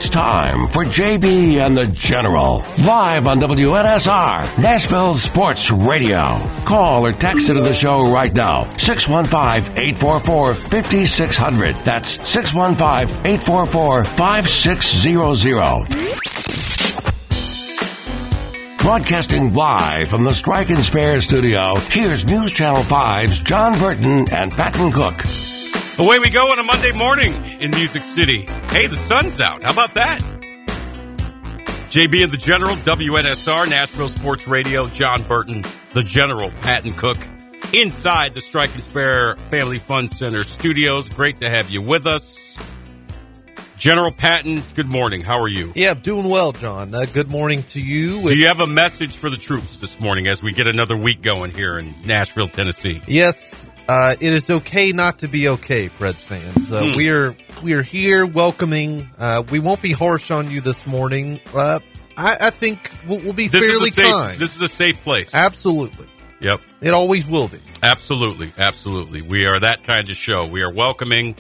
time for JB and the General, live on WNSR, Nashville Sports Radio. Call or text into the show right now, 615-844-5600. That's 615-844-5600. Broadcasting live from the Strike and Spare studio, here's News Channel 5's John Burton and Patton Cook. Away we go on a Monday morning in Music City. Hey, the sun's out. How about that? JB and the General, WNSR, Nashville Sports Radio, John Burton, the General, Patton Cook, inside the Strike and Spare Family Fun Center studios. Great to have you with us. General Patton, good morning. How are you? Yeah, I'm doing well, John. Good morning to you. Do you have a message for the troops this morning as we get another week going here in Nashville, Tennessee? Yes, it is okay not to be okay, Preds fans. We are here welcoming. We won't be harsh on you this morning. I think we'll be fairly kind. This is a safe place. Absolutely. Yep. It always will be. Absolutely. Absolutely. We are that kind of show. We are welcoming.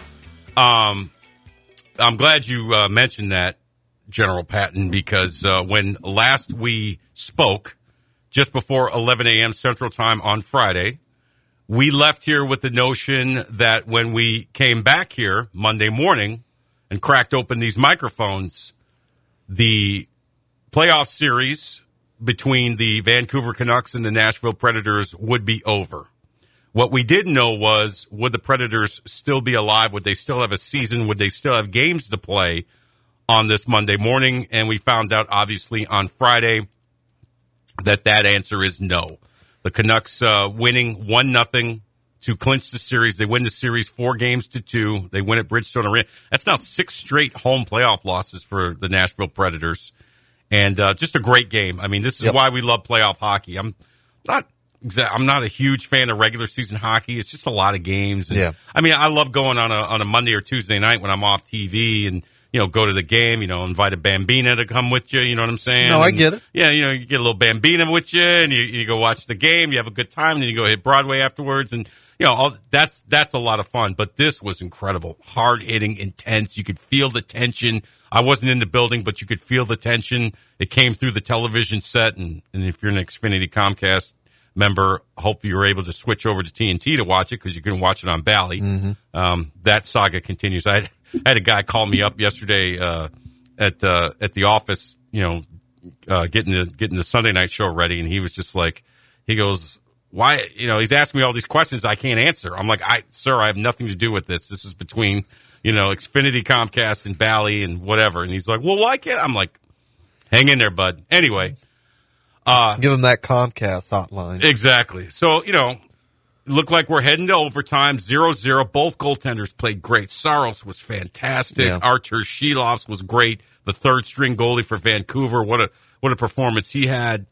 I'm glad you mentioned that, General Patton, because when last we spoke, just before 11 a.m. Central Time on Friday, we left here with the notion that when we came back here Monday morning and cracked open these microphones, the playoff series between the Vancouver Canucks and the Nashville Predators would be over. What we didn't know was, would the Predators still be alive? Would they still have a season? Would they still have games to play on this Monday morning? And we found out, obviously, on Friday that answer is no. The Canucks winning 1-0 to clinch the series. They win the series 4-2. They win at Bridgestone Arena. That's now 6 straight home playoff losses for the Nashville Predators. And just a great game. I mean, this is why we love playoff hockey. I'm not a huge fan of regular season hockey. It's just a lot of games. And, I mean, I love going on a Monday or Tuesday night when I'm off TV and, go to the game, invite a Bambina to come with you. You know what I'm saying? No, I get it. Yeah, you get a little Bambina with you and you go watch the game. You have a good time. And then you go hit Broadway afterwards. And, that's a lot of fun. But this was incredible. Hard hitting, intense. You could feel the tension. I wasn't in the building, but you could feel the tension. It came through the television set. And if you're an Xfinity Comcast member, hope you're able to switch over to TNT to watch it because you can watch it on Bally. Mm-hmm. That saga continues. I had a guy call me up yesterday at the office, getting the Sunday night show ready, and he was just like, he goes, why? He's asking me all these questions I can't answer. I'm like, sir, I have nothing to do with this. This is between Xfinity, Comcast, and Bally, and whatever. And he's like, well, why can't? I'm like, hang in there, bud. Anyway. Give them that Comcast hotline. Exactly. So, looked like we're heading to overtime, 0-0. Both goaltenders played great. Saros was fantastic. Yeah. Artur Shilovs was great. The third string goalie for Vancouver. What a performance he had.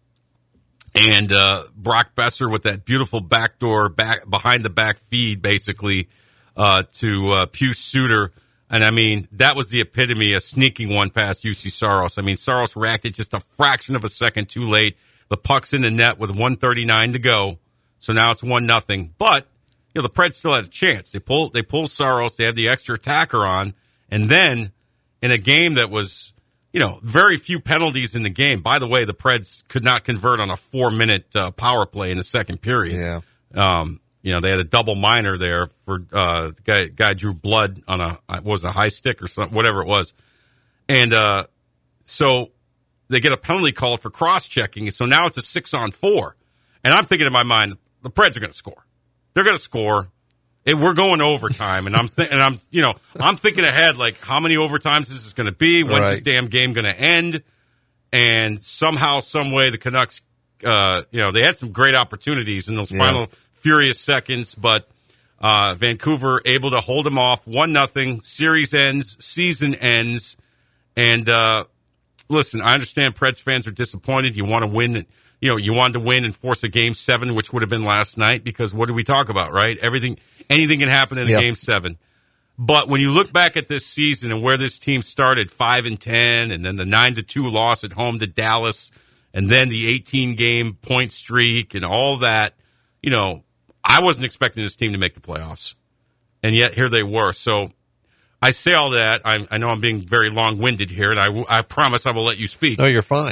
And Brock Besser with that beautiful backdoor behind the back feed, basically, to Pius Suter. And, I mean, that was the epitome of sneaking one past UC Saros. I mean, Saros reacted just a fraction of a second too late. The puck's in the net with 1:39 to go. So now it's 1-0. But, the Preds still had a chance. They pull Saros. They have the extra attacker on. And then, in a game that was, very few penalties in the game. By the way, the Preds could not convert on a 4-minute power play in the second period. Yeah. They had a double minor there for guy drew blood on a high stick or something, whatever it was. And so they get a penalty called for cross-checking. So now it's a 6-on-4. And I'm thinking in my mind, the Preds are going to score. They're going to score. We're going to overtime. And I'm thinking ahead, like, how many overtimes this is going to be? When's this damn game going to end? And somehow, some way, the Canucks, they had some great opportunities in those final furious seconds, but Vancouver able to hold them off 1-0. Series ends, season ends, and listen, I understand Preds fans are disappointed. You want to win, you wanted to win and force a Game 7, which would have been last night, because what did we talk about, right? Anything can happen in a Game 7. But when you look back at this season and where this team started, 5-10, and then the 9-2 loss at home to Dallas, and then the 18-game point streak and all that, I wasn't expecting this team to make the playoffs. And yet here they were. So I say all that. I know I'm being very long-winded here, and I promise I will let you speak. No, you're fine.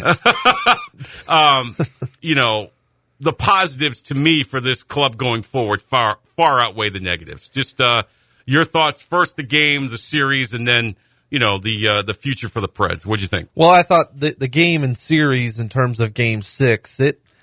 The positives to me for this club going forward far outweigh the negatives. Just your thoughts first, the game, the series, and then the future for the Preds. What'd you think? Well, I thought the game and series in terms of Game 6,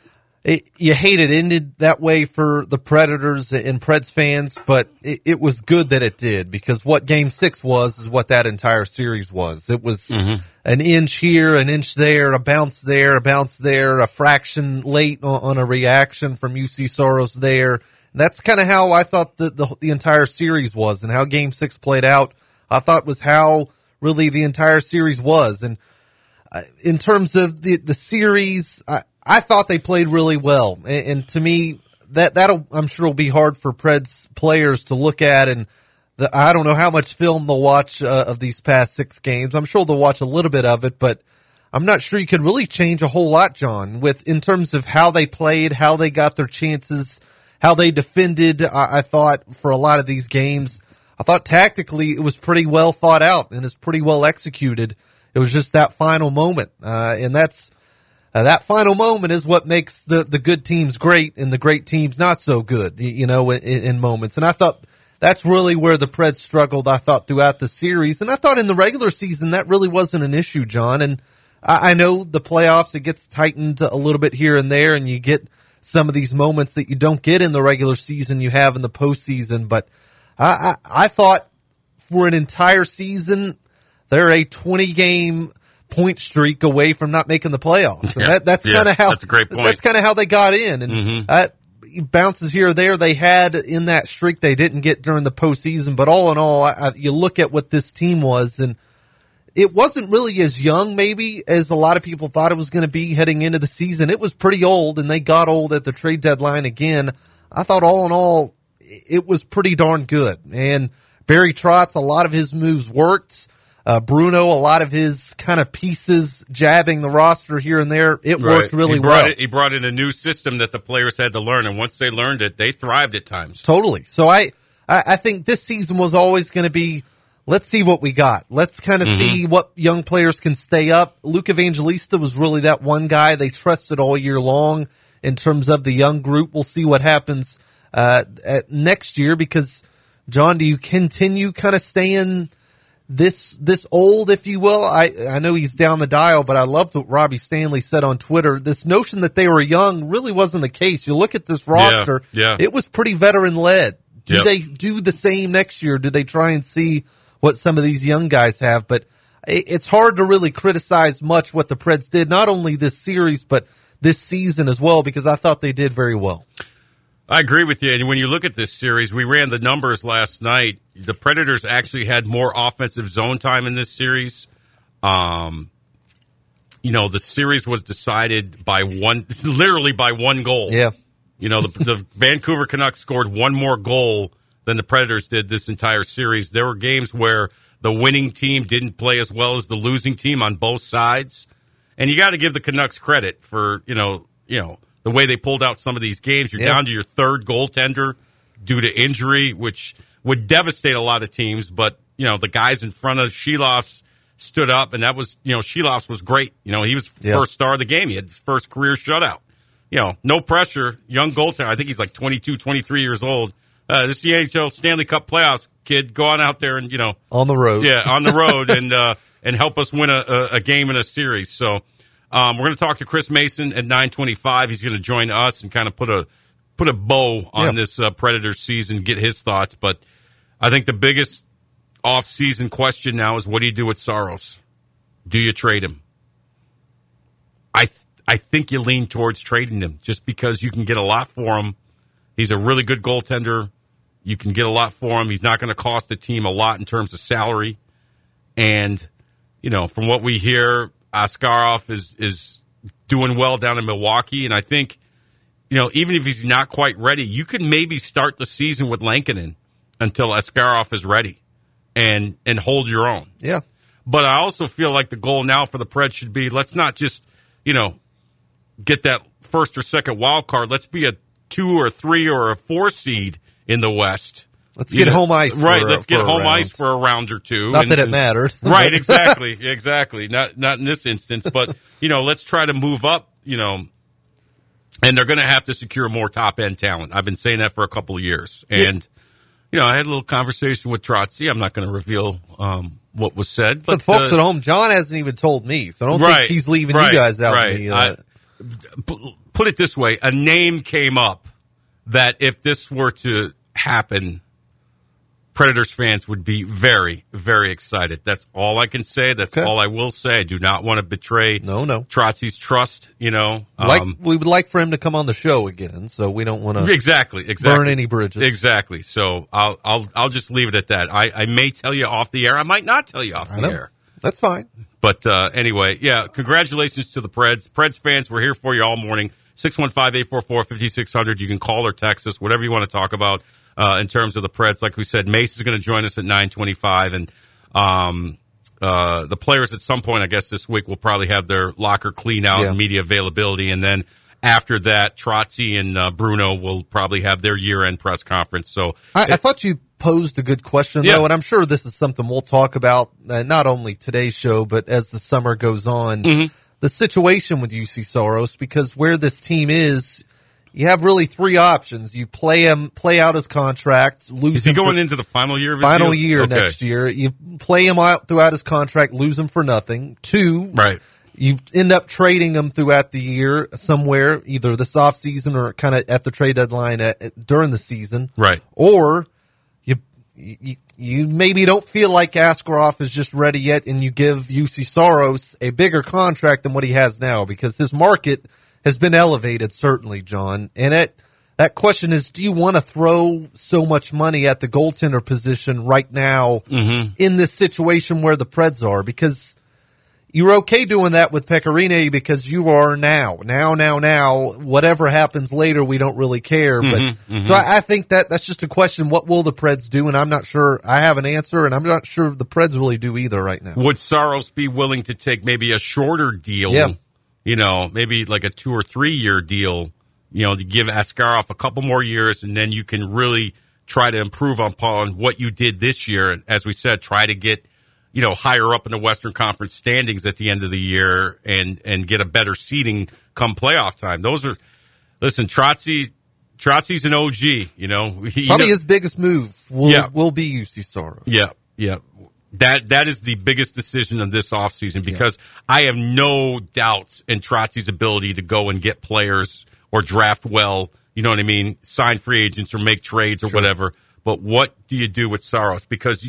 you hate it ended that way for the Predators and Preds fans, but it was good that it did, because what Game 6 was is what that entire series was. It was an inch here, an inch there, a bounce there, a fraction late on a reaction from UC Soros there. And that's kind of how I thought the entire series was, and how Game 6 played out, I thought was how really the entire series was. And in terms of the series, I thought they played really well, and to me, that'll I'm sure will be hard for Preds players to look at. And I don't know how much film they'll watch of these past 6 games. I'm sure they'll watch a little bit of it, but I'm not sure you could really change a whole lot, John, in terms of how they played, how they got their chances, how they defended. I thought for a lot of these games, I thought tactically it was pretty well thought out and it's pretty well executed. It was just that final moment, and that final moment is what makes the good teams great and the great teams not so good, in moments. And I thought that's really where the Preds struggled, I thought, throughout the series. And I thought in the regular season that really wasn't an issue, John. And I know the playoffs, it gets tightened a little bit here and there, and you get some of these moments that you don't get in the regular season you have in the postseason. But I thought for an entire season, they're a 20-game point streak away from not making the playoffs. And that's kind of how, that's a great point. That's kind of how they got in. And bounces here or there they had in that streak they didn't get during the postseason. But all in all, you look at what this team was, and it wasn't really as young maybe as a lot of people thought it was going to be heading into the season. It was pretty old, and they got old at the trade deadline again. I thought all in all, it was pretty darn good. And Barry Trotz, a lot of his moves worked. Bruno, a lot of his kind of pieces jabbing the roster here and there, it worked really well. He brought in a new system that the players had to learn, and once they learned it, they thrived at times. Totally. So I think this season was always going to be, let's see what we got. Let's kind of see what young players can stay up. Luke Evangelista was really that one guy they trusted all year long in terms of the young group. We'll see what happens next year, because, John, do you continue kind of staying this old, if you will? I know he's down the dial, but I loved what Robbie Stanley said on Twitter. This notion that they were young really wasn't the case. You look at this roster, it was pretty veteran-led. Do they do the same next year? Do they try and see what some of these young guys have? But it's hard to really criticize much what the Preds did, not only this series, but this season as well, because I thought they did very well. I agree with you. And when you look at this series, we ran the numbers last night. The Predators actually had more offensive zone time in this series. The series was decided by literally by one goal. Yeah. The Vancouver Canucks scored one more goal than the Predators did this entire series. There were games where the winning team didn't play as well as the losing team on both sides. And you got to give the Canucks credit for, the way they pulled out some of these games. You're down to your third goaltender due to injury, which would devastate a lot of teams. But, the guys in front of Sheloffs stood up, and that was, Sheloffs was great. He was first star of the game. He had his first career shutout. No pressure, young goaltender. I think he's like 22, 23 years old. This is the NHL Stanley Cup playoffs, kid. Go on out there and, on the road. Yeah, on the road and help us win a game in a series. So, we're going to talk to Chris Mason at 9:25. He's going to join us and kind of put a bow on this Predators season, get his thoughts. But I think the biggest off-season question now is, what do you do with Saros? Do you trade him? I think you lean towards trading him just because you can get a lot for him. He's a really good goaltender. You can get a lot for him. He's not going to cost the team a lot in terms of salary. And, from what we hear, Askarov is doing well down in Milwaukee. And I think, even if he's not quite ready, you can maybe start the season with Lankinen until Askarov is ready and hold your own. Yeah. But I also feel like the goal now for the Preds should be, let's not just, get that first or second wild card. Let's be a 2 or 3 or a 4 seed in the West Let's get home ice. Right, let's get home ice for a round or two. Not that it mattered. Right, exactly. Not in this instance, but, let's try to move up, and they're going to have to secure more top-end talent. I've been saying that for a couple of years. And, I had a little conversation with Trotzy. I'm not going to reveal what was said. But the folks at home, John hasn't even told me, so I don't think he's leaving you guys out. Right. Put it this way. A name came up that if this were to happen, Predators fans would be very, very excited. That's all I can say. That's all I will say. I do not want to betray Trotzy's trust, we would like for him to come on the show again, so we don't want to exactly burn any bridges. Exactly. So I'll just leave it at that. I may tell you off the air. I might not tell you off the air. That's fine. But anyway, congratulations to the Preds. Preds fans, we're here for you all morning. 615-844-5600. You can call or text us, whatever you want to talk about. In terms of the Preds, like we said, Mace is going to join us at 9:25, and the players at some point, I guess this week, will probably have their locker clean out and media availability, and then after that, Trotzy and Bruno will probably have their year-end press conference. So I thought you posed a good question, though, and I'm sure this is something we'll talk about, not only today's show, but as the summer goes on. Mm-hmm. The situation with UC Saros, because where this team is, you have really three options. You play out his contract, lose. Is he going into the final year of his final deal? year next year? You play him out throughout his contract, lose him for nothing. Two, you end up trading him throughout the year somewhere, either this off season or kind of at the trade deadline during the season, right? Or you maybe don't feel like Askarov is just ready yet, and you give UC Saros a bigger contract than what he has now because his market has been elevated, certainly, John. And that question is, do you want to throw so much money at the goaltender position right now in this situation where the Preds are? Because you're okay doing that with Pecorine because you are now. Whatever happens later, we don't really care. So I think that's just a question. What will the Preds do? And I'm not sure I have an answer, and I'm not sure the Preds really do either right now. Would Saros be willing to take maybe a shorter deal? Yeah. Maybe like a 2 or 3 year deal, to give Askarov a couple more years, and then you can really try to improve upon what you did this year. And as we said, try to get, higher up in the Western Conference standings at the end of the year and get a better seeding come playoff time. Trotzy's an OG, Probably his biggest move will be UC Saros. Yeah. That is the biggest decision of this offseason because I have no doubts in Trotzy's ability to go and get players or draft well, you know what I mean, sign free agents or make trades or whatever. But what do you do with Saros? Because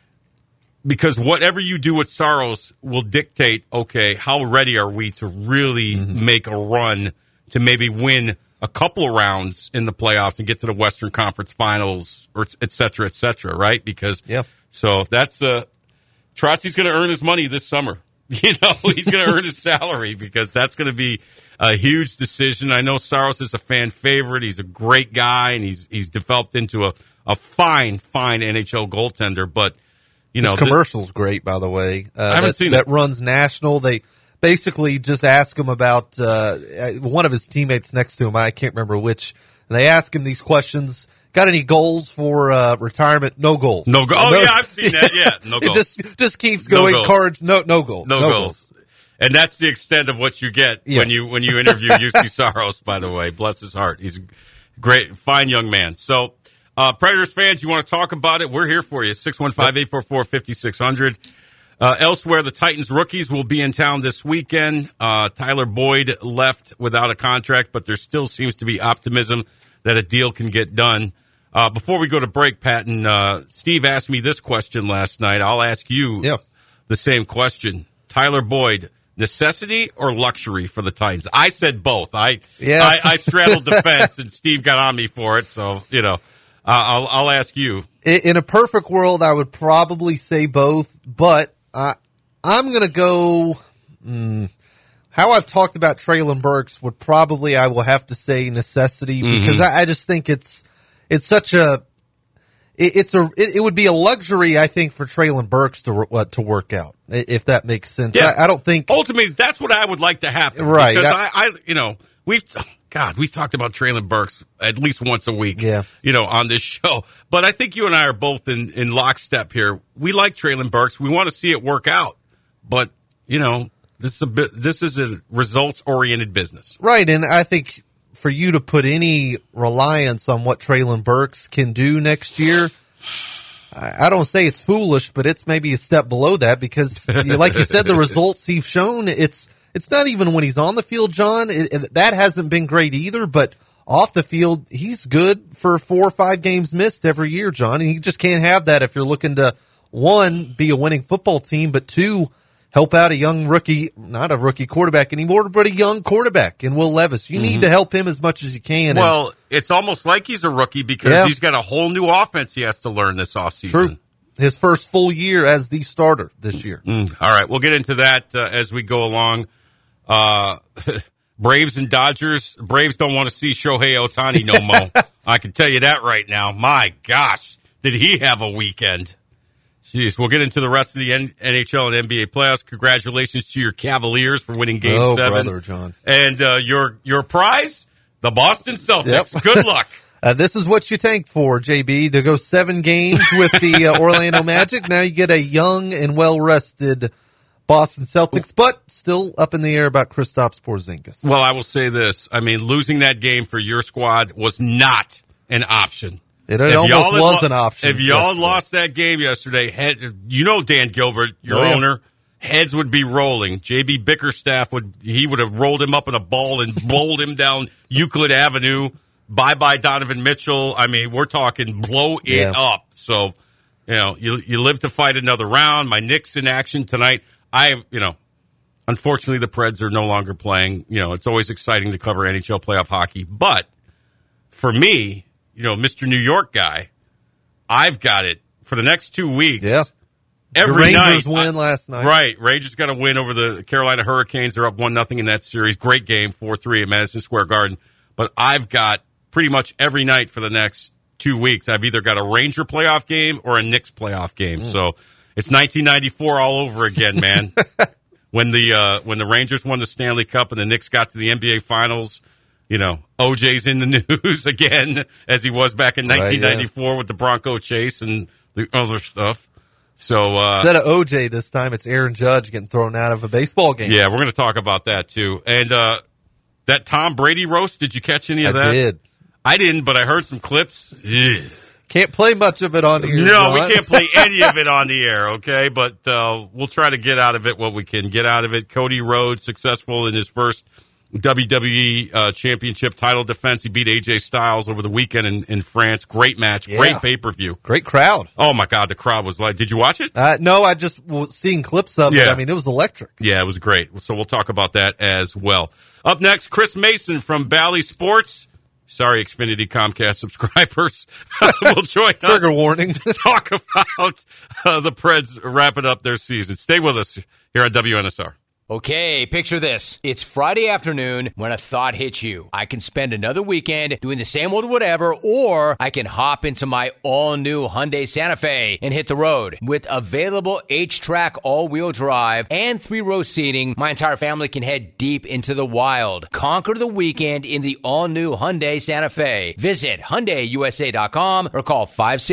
whatever you do with Saros will dictate, okay, how ready are we to really make a run to maybe win a couple of rounds in the playoffs and get to the Western Conference Finals or et cetera, right? Because so that's Trotzy's going to earn his money this summer. He's going to earn his salary because that's going to be a huge decision. I know Saros is a fan favorite. He's a great guy, and he's developed into a fine NHL goaltender. But his commercial's great, by the way. I haven't seen that. Runs national. They basically just ask him about one of his teammates next to him. I can't remember which. And they ask him these questions. Got any goals for retirement? No goals. No goals. Oh, yeah, I've seen that. Yeah, no goals. It just keeps going. No Courage. No goals. No goals. And that's the extent of what you get when you interview UC Saros, by the way. Bless his heart. He's a great, fine young man. So, Predators fans, you want to talk about it? We're here for you. 615-844-5600. Elsewhere, the Titans rookies will be in town this weekend. Tyler Boyd left without a contract, but there still seems to be optimism that a deal can get done. Before we go to break, Patton, Steve asked me this question last night. I'll ask you the same question. Tyler Boyd, necessity or luxury for the Titans? I said both. I straddled the fence, and Steve got on me for it. So, I'll ask you. In a perfect world, I would probably say both, but I'm going to go. How I've talked about Treylon Burks I will have to say necessity because I just think it would be a luxury, I think, for Treylon Burks to work out, if that makes sense. Yeah. I don't think ultimately that's what I would like to happen, right? Because God, we've talked about Treylon Burks at least once a week, yeah. On this show. But I think you and I are both in lockstep here. We like Treylon Burks. We want to see it work out. But, this is a results-oriented business. Right, and I think for you to put any reliance on what Treylon Burks can do next year, I don't say it's foolish, but it's maybe a step below that because, like you said, the results he's shown, it's not even when he's on the field, John. That hasn't been great either, but off the field, he's good for 4 or 5 games missed every year, John, and you just can't have that if you're looking to, 1, be a winning football team, but 2, help out a young rookie, not a rookie quarterback anymore, but a young quarterback in Will Levis. You need to help him as much as you can. Well, it's almost like he's a rookie because he's got a whole new offense he has to learn this offseason. True. His first full year as the starter this year. All right, we'll get into that as we go along. Braves and Dodgers. Braves don't want to see Shohei Ohtani no more. I can tell you that right now. My gosh, did he have a weekend? Jeez, we'll get into the rest of the NHL and NBA playoffs. Congratulations to your Cavaliers for winning Game 7. Brother, John. And your prize, the Boston Celtics. Yep. Good luck. This is what you tanked for, JB, to go 7 games with the Orlando Magic. Now you get a young and well-rested Boston Celtics, but still up in the air about Kristaps Porzingis. Well, I will say this. I mean, losing that game for your squad was not an option. It almost was an option. If y'all lost that game yesterday, Dan Gilbert, your owner, heads would be rolling. J.B. Bickerstaff would have rolled him up in a ball and bowled him down Euclid Avenue. Bye-bye Donovan Mitchell. I mean, we're talking blow it up. So, you live to fight another round. My Knicks in action tonight. Unfortunately, the Preds are no longer playing. It's always exciting to cover NHL playoff hockey. But for me, Mr. New York guy, I've got it for the next 2 weeks. Yeah. Every night. Rangers win last night. Right. Rangers got a win over the Carolina Hurricanes. They're up 1-0 in that series. Great game, 4-3 at Madison Square Garden. But I've got pretty much every night for the next 2 weeks, I've either got a Ranger playoff game or a Knicks playoff game. So it's 1994 all over again, man. When the Rangers won the Stanley Cup and the Knicks got to the NBA Finals, OJ's in the news again, as he was back in 1994 with the Bronco chase and the other stuff. So instead of OJ this time, it's Aaron Judge getting thrown out of a baseball game. Yeah, we're going to talk about that too. And that Tom Brady roast, did you catch any of that? I did. I didn't, but I heard some clips. Ugh. Can't play much of it on the air. No, John. We can't play any of it on the air, okay? But we'll try to get out of it what we can get out of it. Cody Rhodes, successful in his first WWE championship title defense. He beat AJ Styles over the weekend in France. Great match. Yeah. Great pay-per-view. Great crowd. Oh, my God. The crowd was like, did you watch it? No, I just was seeing clips of it. I mean, it was electric. Yeah, it was great. So we'll talk about that as well. Up next, Chris Mason from Bally Sports. Sorry, Xfinity Comcast subscribers will join us. Trigger warning. To talk about the Preds wrapping up their season. Stay with us here on WNSR. Okay, picture this. It's Friday afternoon when a thought hits you. I can spend another weekend doing the same old whatever, or I can hop into my all-new Hyundai Santa Fe and hit the road. With available H-Track all-wheel drive and 3-row seating, my entire family can head deep into the wild. Conquer the weekend in the all-new Hyundai Santa Fe. Visit HyundaiUSA.com or call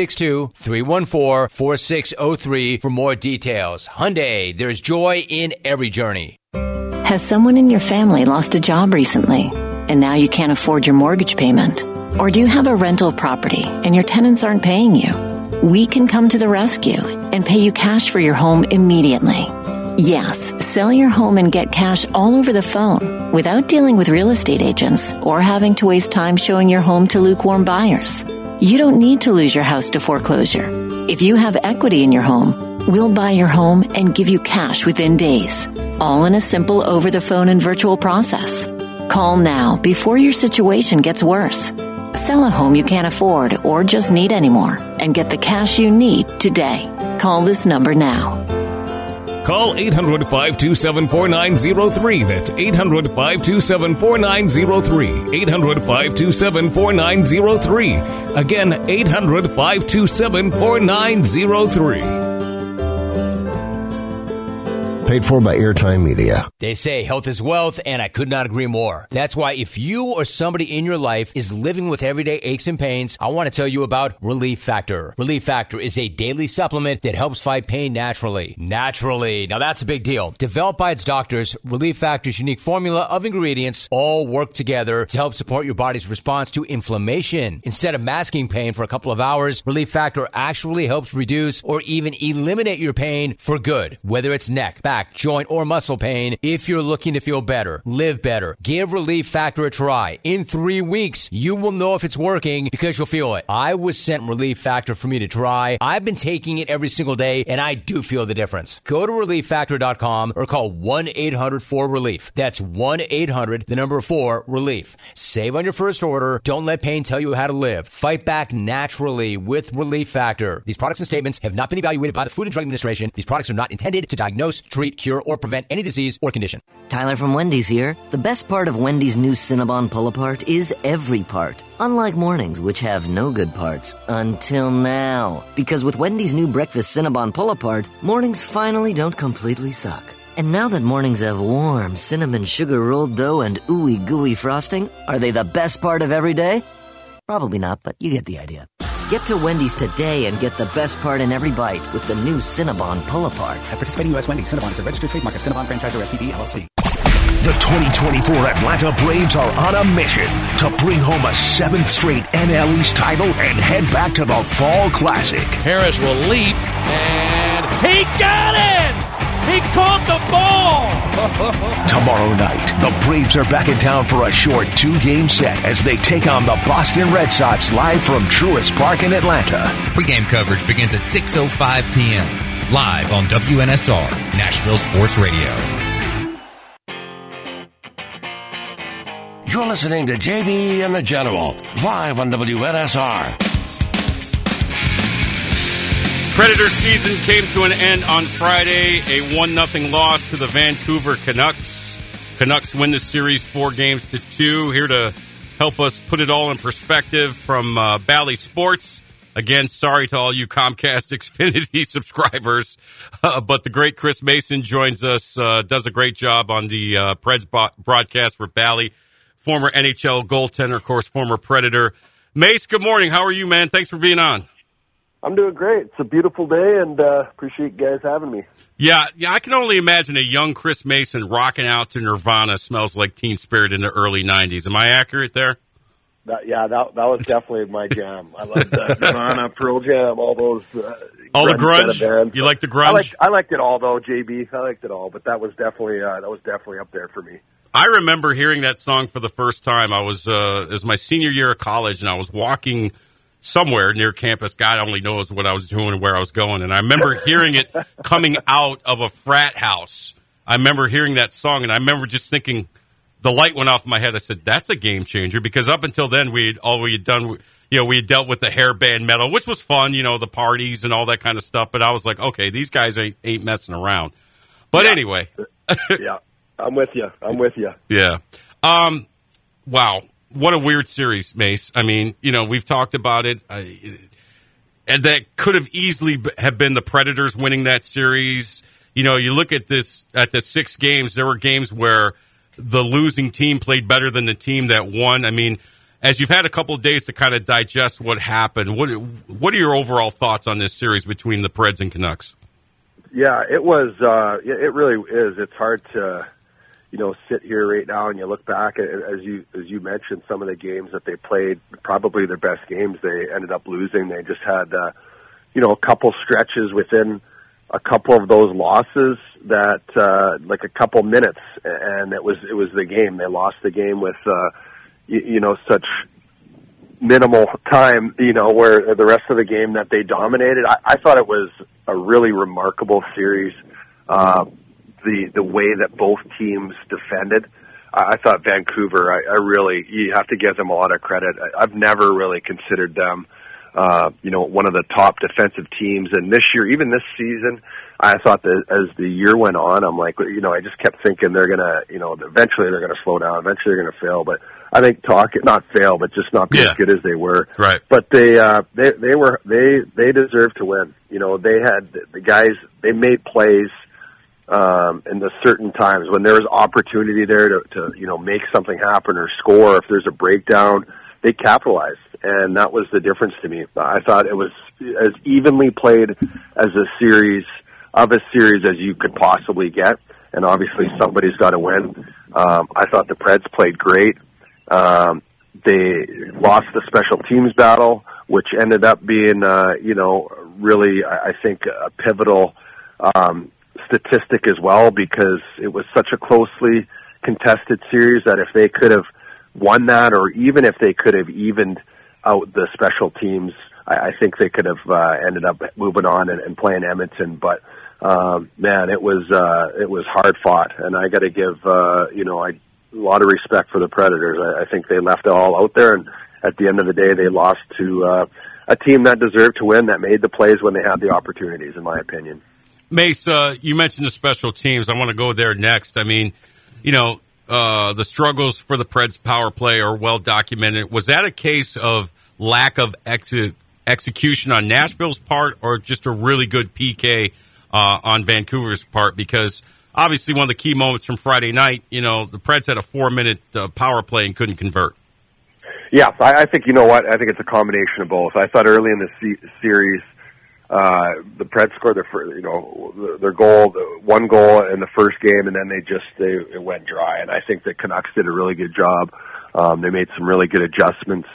562-314-4603 for more details. Hyundai, there's joy in every journey. Has someone in your family lost a job recently, and now you can't afford your mortgage payment? Or do you have a rental property and your tenants aren't paying you? We can come to the rescue and pay you cash for your home immediately. Yes, sell your home and get cash all over the phone without dealing with real estate agents or having to waste time showing your home to lukewarm buyers. You don't need to lose your house to foreclosure. If you have equity in your home, we'll buy your home and give you cash within days, all in a simple over-the-phone and virtual process. Call now before your situation gets worse. Sell a home you can't afford or just need anymore and get the cash you need today. Call this number now. Call 800-527-4903. That's 800-527-4903. 800-527-4903. Again, 800-527-4903. Paid for by Airtime Media. They say health is wealth, and I could not agree more. That's why if you or somebody in your life is living with everyday aches and pains, I want to tell you about Relief Factor. Relief Factor is a daily supplement that helps fight pain naturally. Naturally. Now that's a big deal. Developed by its doctors, Relief Factor's unique formula of ingredients all work together to help support your body's response to inflammation. Instead of masking pain for a couple of hours, Relief Factor actually helps reduce or even eliminate your pain for good. Whether it's neck, back, joint, or muscle pain, if you're looking to feel better, live better, give Relief Factor a try. In 3 weeks, you will know if it's working because you'll feel it. I was sent Relief Factor for me to try. I've been taking it every single day, and I do feel the difference. Go to ReliefFactor.com or call 1-800-4RELIEF. That's 1-800-4RELIEF. Save on your first order. Don't let pain tell you how to live. Fight back naturally with Relief Factor. These products and statements have not been evaluated by the Food and Drug Administration. These products are not intended to diagnose, treat, cure, or prevent any disease or condition. Tyler from Wendy's here. The best part of Wendy's new Cinnabon Pull-Apart is every part. Unlike mornings, which have no good parts. Until now. Because with Wendy's new Breakfast Cinnabon Pull-Apart, mornings finally don't completely suck. And now that mornings have warm cinnamon sugar rolled dough and ooey gooey frosting, are they the best part of every day? Probably not, but you get the idea. Get to Wendy's today and get the best part in every bite with the new Cinnabon Pull-Apart. At participating U.S. Wendy's, Cinnabon is a registered trademark of Cinnabon Franchisor SPV, LLC. The 2024 Atlanta Braves are on a mission to bring home a 7th straight NL East title and head back to the Fall Classic. Harris will leap, and he got it! He caught the ball! Tomorrow night, the Braves are back in town for a short 2-game set as they take on the Boston Red Sox live from Truist Park in Atlanta. Pre-game coverage begins at 6:05 p.m. live on WNSR, Nashville Sports Radio. You're listening to JB and the General, live on WNSR. Predators season came to an end on Friday, a 1-0 loss to the Vancouver Canucks. Canucks win the series 4-2. Here to help us put it all in perspective from Bally Sports. Again, sorry to all you Comcast Xfinity subscribers, but the great Chris Mason joins us, does a great job on the Preds broadcast for Bally. Former NHL goaltender, of course, former Predator. Mace, good morning. How are you, man? Thanks for being on. I'm doing great. It's a beautiful day, and appreciate you guys having me. Yeah, I can only imagine a young Chris Mason rocking out to Nirvana Smells Like Teen Spirit in the early 90s. Am I accurate there? That was definitely my jam. I loved Nirvana, Pearl Jam, all those. All the grunge? Bands. You like the grunge? I liked it all, though, JB. I liked it all, but that was definitely up there for me. I remember hearing that song for the first time. It was my senior year of college, and I was walking somewhere near campus. God only knows what I was doing and where I was going. And I remember hearing it coming out of a frat house. I remember hearing that song, and I remember just thinking, the light went off in my head. I said, that's a game changer, because up until then, we had dealt with the hairband metal, which was fun, the parties and all that kind of stuff. But I was like, okay, these guys ain't messing around. But anyway. Yeah, I'm with you. Yeah. Wow. What a weird series, Mace. I mean, we've talked about it. And that could have easily have been the Predators winning that series. You look at the 6 games, there were games where the losing team played better than the team that won. I mean, as you've had a couple of days to kind of digest what happened, what are your overall thoughts on this series between the Preds and Canucks? Yeah, it was. It really is. It's hard to, sit here right now and you look back at, as you mentioned, some of the games that they played, probably their best games, they ended up losing. They just had, a couple stretches within a couple of those losses that, like a couple minutes, and it was the game. They lost the game with, such minimal time, where the rest of the game that they dominated. I thought it was a really remarkable series. The way that both teams defended. I thought Vancouver, you have to give them a lot of credit. I've never really considered them, one of the top defensive teams. And this year, even this season, I thought that as the year went on, I'm like, I just kept thinking they're going to, eventually they're going to slow down. Eventually they're going to fail. But I think not fail, but just not be as good as they were. Right. But they deserved to win. They had the guys, they made plays. in the certain times when there was opportunity there to make something happen or score. If there's a breakdown, they capitalized, and that was the difference to me. I thought it was as evenly played as a series as you could possibly get, and obviously somebody's got to win. I thought the Preds played great. They lost the special teams battle, which ended up being, really, I think, a pivotal statistic as well, because it was such a closely contested series that if they could have won that, or even if they could have evened out the special teams, I think they could have ended up moving on and playing Edmonton. But man, it was hard fought, and I got to give a lot of respect for the Predators. I think they left it all out there, and at the end of the day, they lost to a team that deserved to win, that made the plays when they had the opportunities, in my opinion. Mace, you mentioned the special teams. I want to go there next. I mean, the struggles for the Preds power play are well documented. Was that a case of lack of execution on Nashville's part, or just a really good PK on Vancouver's part? Because obviously one of the key moments from Friday night, the Preds had a 4-minute power play and couldn't convert. Yeah, I think, you know what? I think it's a combination of both. I thought early in the series, the Preds scored their goal, one goal in the first game, and then it went dry. And I think the Canucks did a really good job. They made some really good adjustments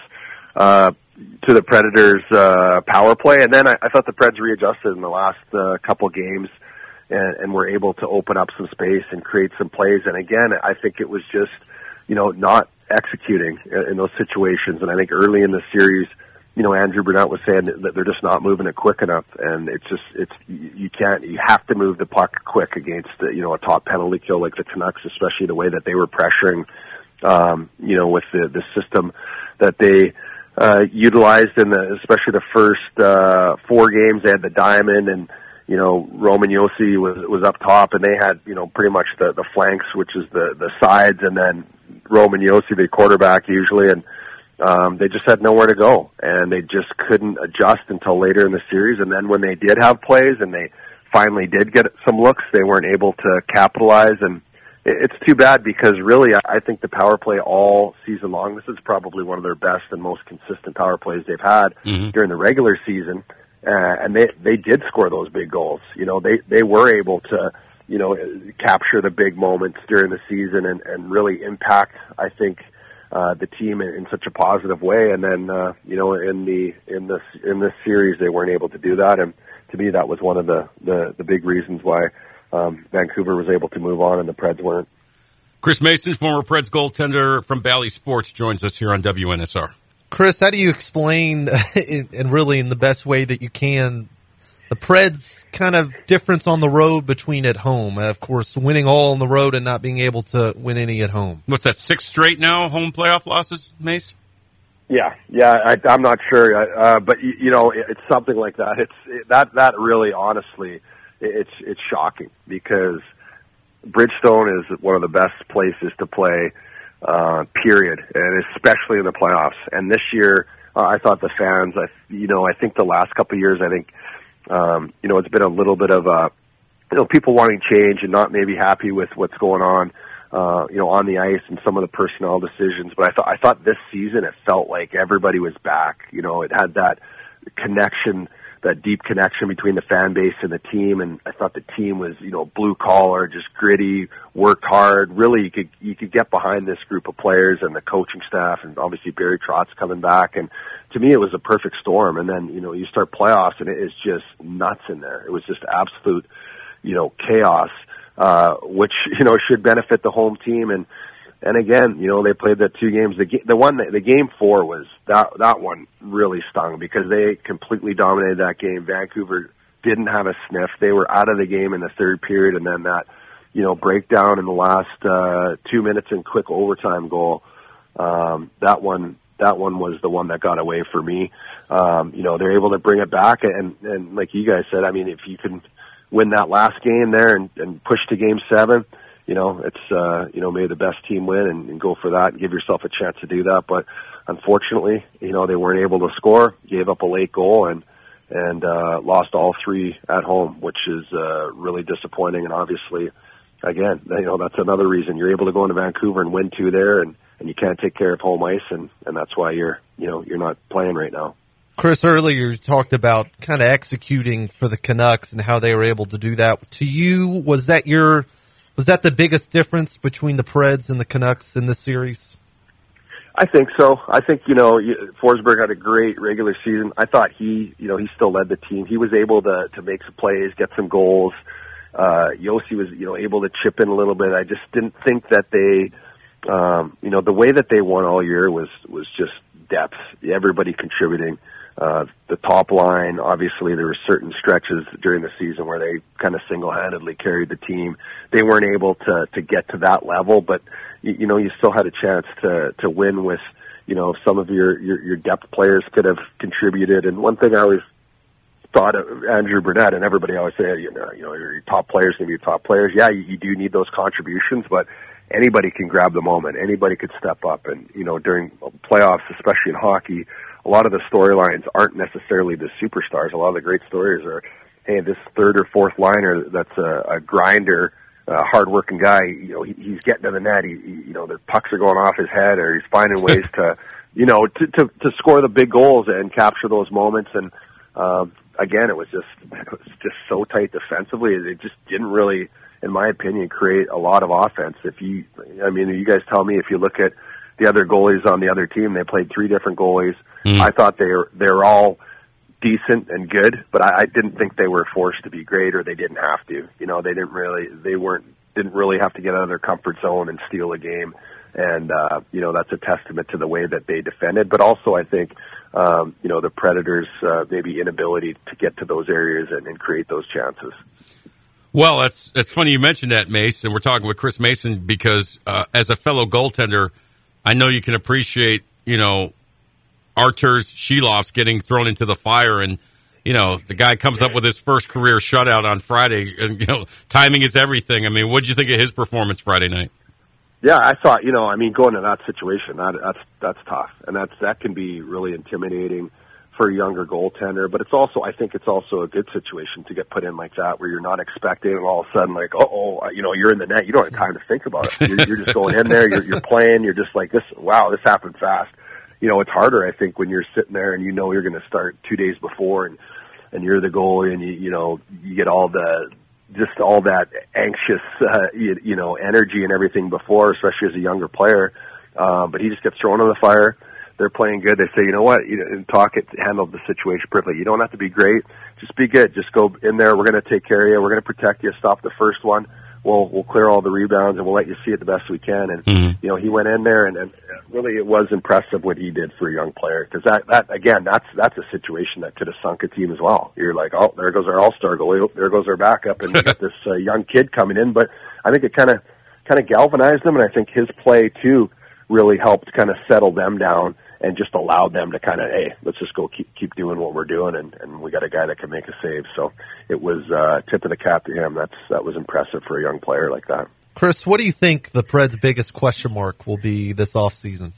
to the Predators' power play, and then I thought the Preds readjusted in the last couple games and were able to open up some space and create some plays. And again, I think it was just not executing in those situations. And I think early in the series, Andrew Brunette was saying that they're just not moving it quick enough, and you have to move the puck quick against a top penalty kill like the Canucks, especially the way that they were pressuring, with the system that they utilized especially the first 4 games. They had the diamond, and Roman Josi was up top, and they had pretty much the flanks, which is the sides, and then Roman Josi, the quarterback usually, and they just had nowhere to go, and they just couldn't adjust until later in the series. And then when they did have plays and they finally did get some looks, they weren't able to capitalize. And it's too bad, because really I think the power play all season long, this is probably one of their best and most consistent power plays they've had during the regular season. And they did score those big goals. They were able to, capture the big moments during the season and really impact, I think, the team in such a positive way. And then, in this series, they weren't able to do that. And to me, that was one of the big reasons why Vancouver was able to move on and the Preds weren't. Chris Mason, former Preds goaltender from Bally Sports, joins us here on WNSR. Chris, how do you explain, and really in the best way that you can, the Preds' kind of difference on the road between at home? Of course, winning all on the road and not being able to win any at home. What's that, 6 straight now, home playoff losses, Mace? Yeah, I'm not sure, but it's something like that. That really, honestly, it's shocking, because Bridgestone is one of the best places to play. Period, and especially in the playoffs. And this year, I thought the fans, I think the last couple of years, it's been a little bit of people wanting change and not maybe happy with what's going on, on the ice and some of the personnel decisions. But I thought this season it felt like everybody was back. It had that connection, that deep connection between the fan base and the team, and I thought the team was, blue collar, just gritty, worked hard. Really, you could get behind this group of players and the coaching staff, and obviously Barry Trotz coming back. And to me, it was a perfect storm. And then, you start playoffs, and it is just nuts in there. It was just absolute, chaos, which should benefit the home team. And again, they played that 2 games. The game 4 was that one really stung, because they completely dominated that game. Vancouver didn't have a sniff. They were out of the game in the third period, and then that, breakdown in the last 2 minutes and quick overtime goal. That one was the one that got away for me. They're able to bring it back, and like you guys said, if you can win that last game there and push to game 7. It's, may the best team win and go for that and give yourself a chance to do that. But unfortunately, they weren't able to score, gave up a late goal, and and lost all 3 at home, which is really disappointing. And obviously, again, that's another reason you're able to go into Vancouver and win 2 there, and you can't take care of home ice, and that's why you're not playing right now. Chris, earlier you talked about kind of executing for the Canucks and how they were able to do that. To you, was that the biggest difference between the Preds and the Canucks in this series? I think so. I think, Forsberg had a great regular season. I thought he still led the team. He was able to make some plays, get some goals. Yossi was, able to chip in a little bit. I just didn't think that they, the way that they won all year was just depth. Everybody contributing. The top line, obviously there were certain stretches during the season where they kind of single-handedly carried the team. They weren't able to get to that level, but you still had a chance to win with, some of your depth players could have contributed. And one thing I always thought of Andrew Brunette, and everybody always say, your top players can be your top players. Yeah, you do need those contributions, but anybody can grab the moment. Anybody could step up. And, during playoffs, especially in hockey, a lot of the storylines aren't necessarily the superstars. A lot of the great stories are, hey, this 3rd or 4th liner that's a grinder, a hard-working guy, he's getting to the net. The pucks are going off his head, or he's finding ways to score the big goals and capture those moments. And again, it was just so tight defensively. It just didn't really, in my opinion, create a lot of offense. You guys tell me if you look at the other goalies on the other team, they played 3 different goalies. I thought they were all decent and good, but I didn't think they were forced to be great, or they didn't have to. They didn't really have to get out of their comfort zone and steal a game. And that's a testament to the way that they defended, but also I think the Predators maybe inability to get to those areas and create those chances. Well, it's funny you mentioned that, Mace, and we're talking with Chris Mason because as a fellow goaltender, I know you can appreciate, Arturs Shilov's getting thrown into the fire, and, the guy comes up with his first career shutout on Friday, and, timing is everything. I mean, what did you think of his performance Friday night? Yeah, I thought, going to that situation, that's tough, and that can be really intimidating for a younger goaltender, but I think it's also a good situation to get put in like that, where you're not expecting, and all of a sudden, like, you're in the net. You don't have time to think about it. You're just going in there, you're playing, you're just like, this happened fast. It's harder, I think, when you're sitting there and you're going to start 2 days before, and you're the goalie, and you get all that anxious, energy and everything before, especially as a younger player. But he just gets thrown in the fire. They're playing good. They say, you know what, and handled the situation perfectly. You don't have to be great. Just be good. Just go in there. We're going to take care of you. We're going to protect you. Stop the first one. We'll clear all the rebounds, and we'll let you see it the best we can. And, he went in there, and really it was impressive what he did for a young player. Because that's a situation that could have sunk a team as well. You're like, oh, there goes our all-star goalie. There goes our backup, and we got this young kid coming in. But I think it kind of galvanized him, and I think his play, too, really helped kind of settle them down and just allowed them to kind of, hey, let's just go keep doing what we're doing, and we got a guy that can make a save. So it was tip of the cap to him. That was impressive for a young player like that. Chris, what do you think the Preds' biggest question mark will be this offseason?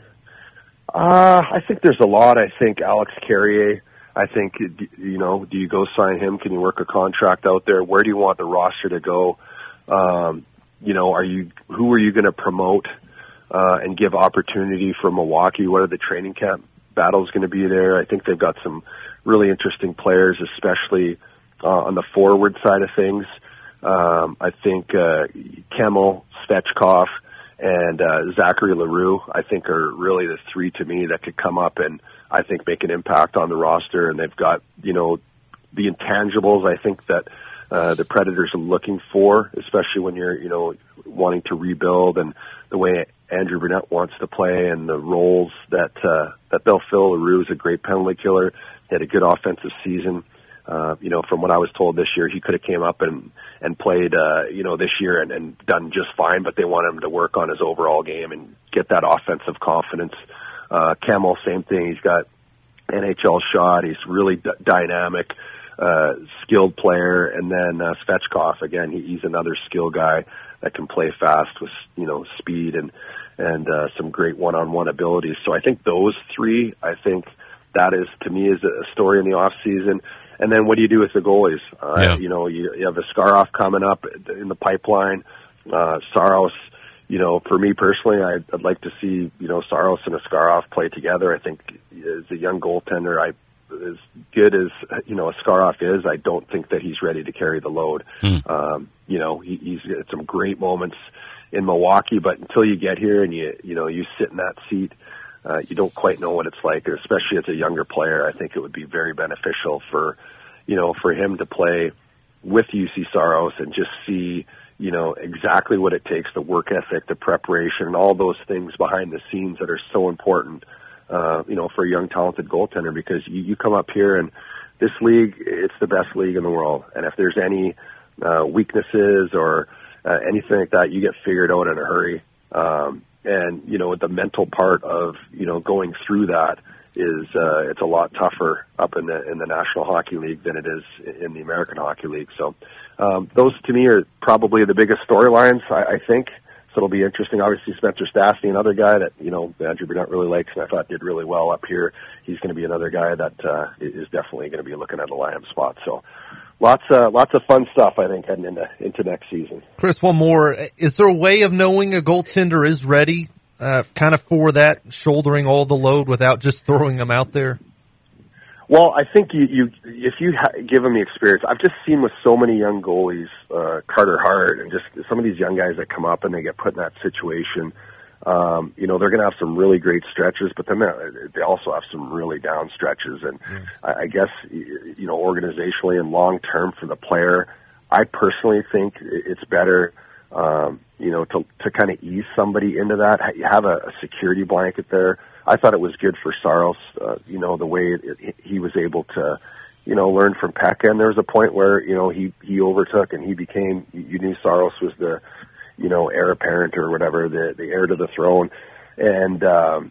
I think there's a lot. I think Alex Carrier. I think, do you go sign him? Can you work a contract out there? Where do you want the roster to go? Who are you going to promote? And give opportunity for Milwaukee? What are the training camp battles going to be there? I think they've got some really interesting players, especially on the forward side of things. I think Kemmel, Svechkov, and Zachary Leroux, I think, are really the 3 to me that could come up and I think make an impact on the roster. And they've got, the intangibles, I think, that the Predators are looking for, especially when you're, wanting to rebuild, and the way Andrew Brunette wants to play and the roles that they'll fill. Leroux is a great penalty killer. He had a good offensive season. From what I was told this year, he could have came up and played, this year and done just fine, but they want him to work on his overall game and get that offensive confidence. Kemmel, same thing. He's got NHL shot. He's really dynamic, skilled player. And then Svechkov, again, he's another skill guy that can play fast with, speed and some great one-on-one abilities. So I think those 3, that is, to me, is a story in the off season. And then what do you do with the goalies? You know, you have Askarov coming up in the pipeline. Saros, you know, for me personally, I'd like to see, you know, Saros and Askarov play together. I think as a young goaltender, as good as, you know, Askarov is, I don't think that he's ready to carry the load. You know, he's had some great moments in Milwaukee, but until you get here and you sit in that seat, you don't quite know what it's like, especially as a younger player. I think it would be very beneficial for him to play with UC Saros and just see, you know, exactly what it takes, the work ethic, the preparation, and all those things behind the scenes that are so important, you know, for a young, talented goaltender, because you come up here and this league, it's the best league in the world. And if there's any weaknesses or anything like that, you get figured out in a hurry. And, you know, the mental part of, you know, going through that is, it's a lot tougher up in the National Hockey League than it is in the American Hockey League. So, those to me are probably the biggest storylines, I think. So it'll be interesting. Obviously, Spencer Stastny, another guy that, you know, Andrew Burnett really likes and I thought did really well up here. He's going to be another guy that, is definitely going to be looking at a lineup spot. So, lots of fun stuff, I think, heading into next season. Chris, one more. Is there a way of knowing a goaltender is ready, kind of for that, shouldering all the load without just throwing them out there? Well, I think if you give them the experience, I've just seen with so many young goalies, Carter Hart, and just some of these young guys that come up and they get put in that situation. You know, they're going to have some really great stretches, but then they also have some really down stretches. And I guess, you know, organizationally and long term for the player, I personally think it's better, you know, to kind of ease somebody into that. You have a security blanket there. I thought it was good for Saros, you know, the way he was able to, you know, learn from Pekka. And there was a point where, you know, he overtook and he became, you knew Saros was the, you know, heir apparent or whatever, the heir to the throne. And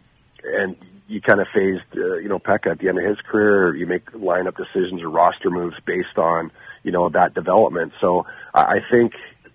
you kind of phased, you know, Pekka at the end of his career, or you make lineup decisions or roster moves based on, you know, that development. So I think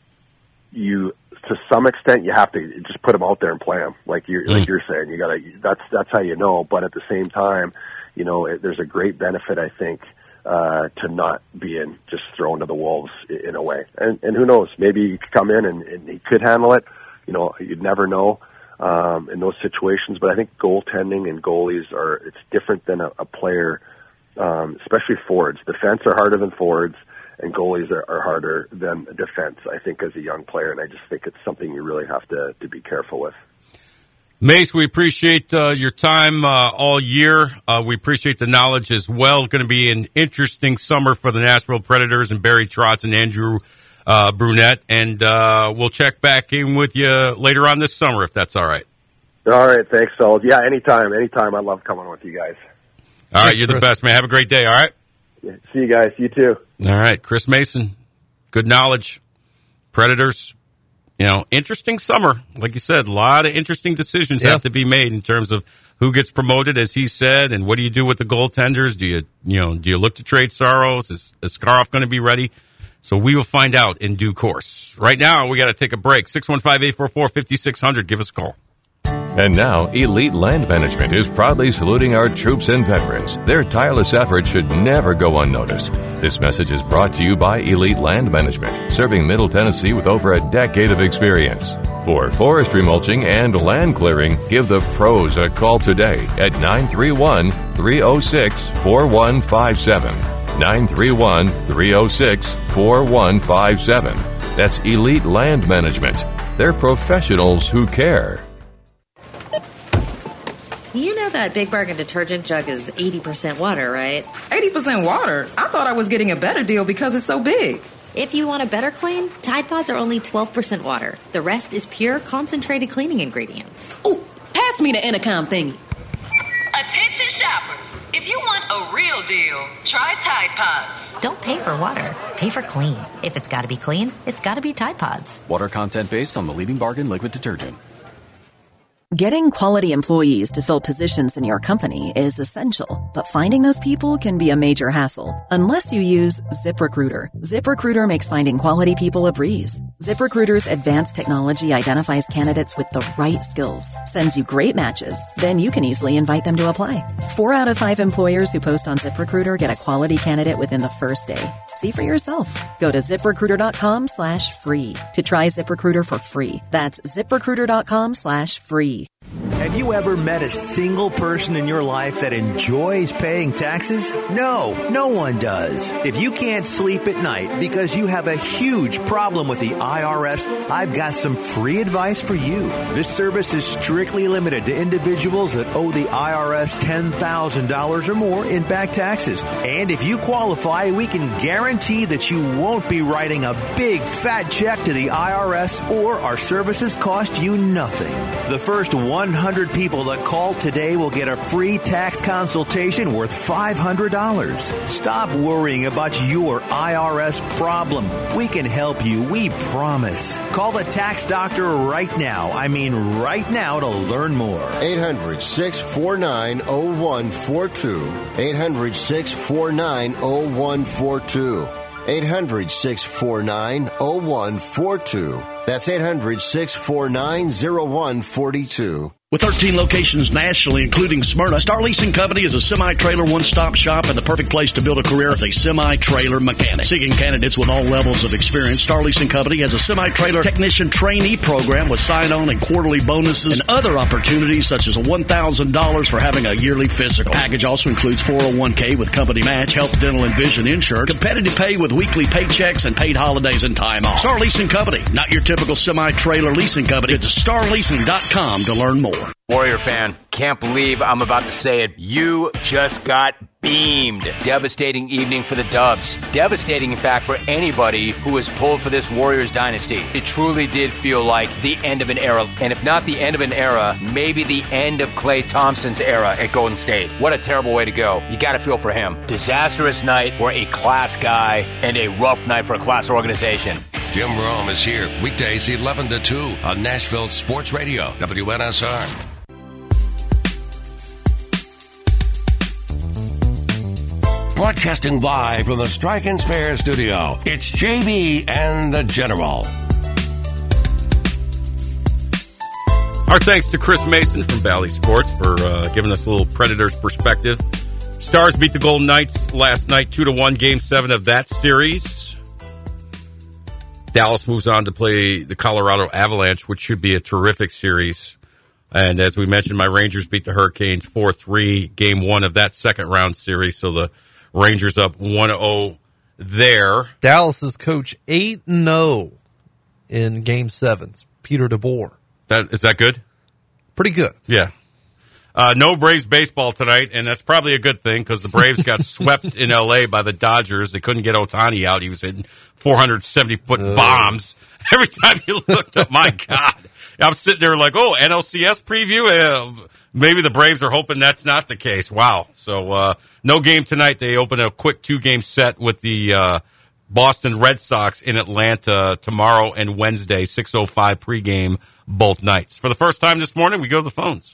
to some extent, you have to just put them out there and play them, like you're saying. You gotta. That's how you know. But at the same time, you know, there's a great benefit, I think, to not being just thrown to the wolves in a way. And who knows? Maybe he could come in and he could handle it. You know, you'd never know in those situations. But I think goaltending and goalies it's different than a player, especially forwards. Defense are harder than forwards. And goalies are harder than defense, I think, as a young player. And I just think it's something you really have to be careful with. Mace, we appreciate your time all year. We appreciate the knowledge as well. Going to be an interesting summer for the Nashville Predators and Barry Trotz and Andrew Brunette. And we'll check back in with you later on this summer, if that's all right. All right. Thanks, fellas. Yeah, anytime. I love coming with you guys. All right. You're the best, man. Have a great day. All right. See you guys. You too. All right. Chris Mason, good knowledge. Predators, you know, interesting summer. Like you said, a lot of interesting decisions have to be made in terms of who gets promoted, as he said, and what do you do with the goaltenders? Do you look to trade Saros? Is Askarov going to be ready? So we will find out in due course. Right now, we got to take a break. 615-844-5600. Give us a call. And now, Elite Land Management is proudly saluting our troops and veterans. Their tireless efforts should never go unnoticed. This message is brought to you by Elite Land Management, serving Middle Tennessee with over a decade of experience. For forestry mulching and land clearing, give the pros a call today at 931-306-4157. 931-306-4157. That's Elite Land Management. They're professionals who care. You know that Big Bargain detergent jug is 80% water, right? 80% water? I thought I was getting a better deal because it's so big. If you want a better clean, Tide Pods are only 12% water. The rest is pure, concentrated cleaning ingredients. Ooh, pass me the intercom thingy. Attention shoppers. If you want a real deal, try Tide Pods. Don't pay for water. Pay for clean. If it's got to be clean, it's got to be Tide Pods. Water content based on the leading bargain liquid detergent. Getting quality employees to fill positions in your company is essential, but finding those people can be a major hassle unless you use ZipRecruiter. ZipRecruiter makes finding quality people a breeze. ZipRecruiter's advanced technology identifies candidates with the right skills, sends you great matches, then you can easily invite them to apply. 4 out of 5 employers who post on ZipRecruiter get a quality candidate within the first day. See for yourself. Go to ZipRecruiter.com/free to try ZipRecruiter for free. That's ZipRecruiter.com/free. Have you ever met a single person in your life that enjoys paying taxes? No one does. If you can't sleep at night because you have a huge problem with the IRS, I've got some free advice for you. This service is strictly limited to individuals that owe the IRS $10,000 or more in back taxes. And if you qualify, we can guarantee that you won't be writing a big fat check to the IRS, or our services cost you nothing. The first 100 people that call today will get a free tax consultation worth $500. Stop worrying about your IRS problem. We can help you, we promise. Call the tax doctor right now. I mean right now, to learn more. 800-649-0142. 800-649-0142. 800-649-0142. That's 800-649-0142. With 13 locations nationally, including Smyrna, Star Leasing Company is a semi-trailer one-stop shop and the perfect place to build a career as a semi-trailer mechanic. Seeking candidates with all levels of experience, Star Leasing Company has a semi-trailer technician trainee program with sign-on and quarterly bonuses and other opportunities such as $1,000 for having a yearly physical. The package also includes 401k with company match, health, dental, and vision insurance, competitive pay with weekly paychecks, and paid holidays and time off. Star Leasing Company, not your typical semi-trailer leasing company. It's starleasing.com to learn more. Warrior fan, can't believe I'm about to say it. You just got beamed. Devastating evening for the Dubs. Devastating, in fact, for anybody who was pulled for this Warriors dynasty. It truly did feel like the end of an era. And if not the end of an era, maybe the end of Klay Thompson's era at Golden State. What a terrible way to go. You got to feel for him. Disastrous night for a class guy and a rough night for a class organization. Jim Rome is here weekdays 11 to 2 on Nashville Sports Radio, WNSR. Broadcasting live from the Strike and Spare studio, it's JB and the General. Our thanks to Chris Mason from Bally Sports for giving us a little Predators perspective. Stars beat the Golden Knights last night, 2-1, Game 7 of that series. Dallas moves on to play the Colorado Avalanche, which should be a terrific series. And as we mentioned, my Rangers beat the Hurricanes 4-3, Game 1 of that second round series. So the Rangers up 1-0 there. Dallas's coach 8-0 in Game 7s. Peter DeBoer. Is that good? Pretty good. Yeah. No Braves baseball tonight, and that's probably a good thing because the Braves got swept in L.A. by the Dodgers. They couldn't get Ohtani out. He was hitting 470-foot bombs. Every time you looked up, my God. I'm sitting there like, oh, NLCS preview? Maybe the Braves are hoping that's not the case. Wow. So no game tonight. They open a quick 2-game set with the Boston Red Sox in Atlanta tomorrow and Wednesday, 6:05 pregame both nights. For the first time this morning, we go to the phones.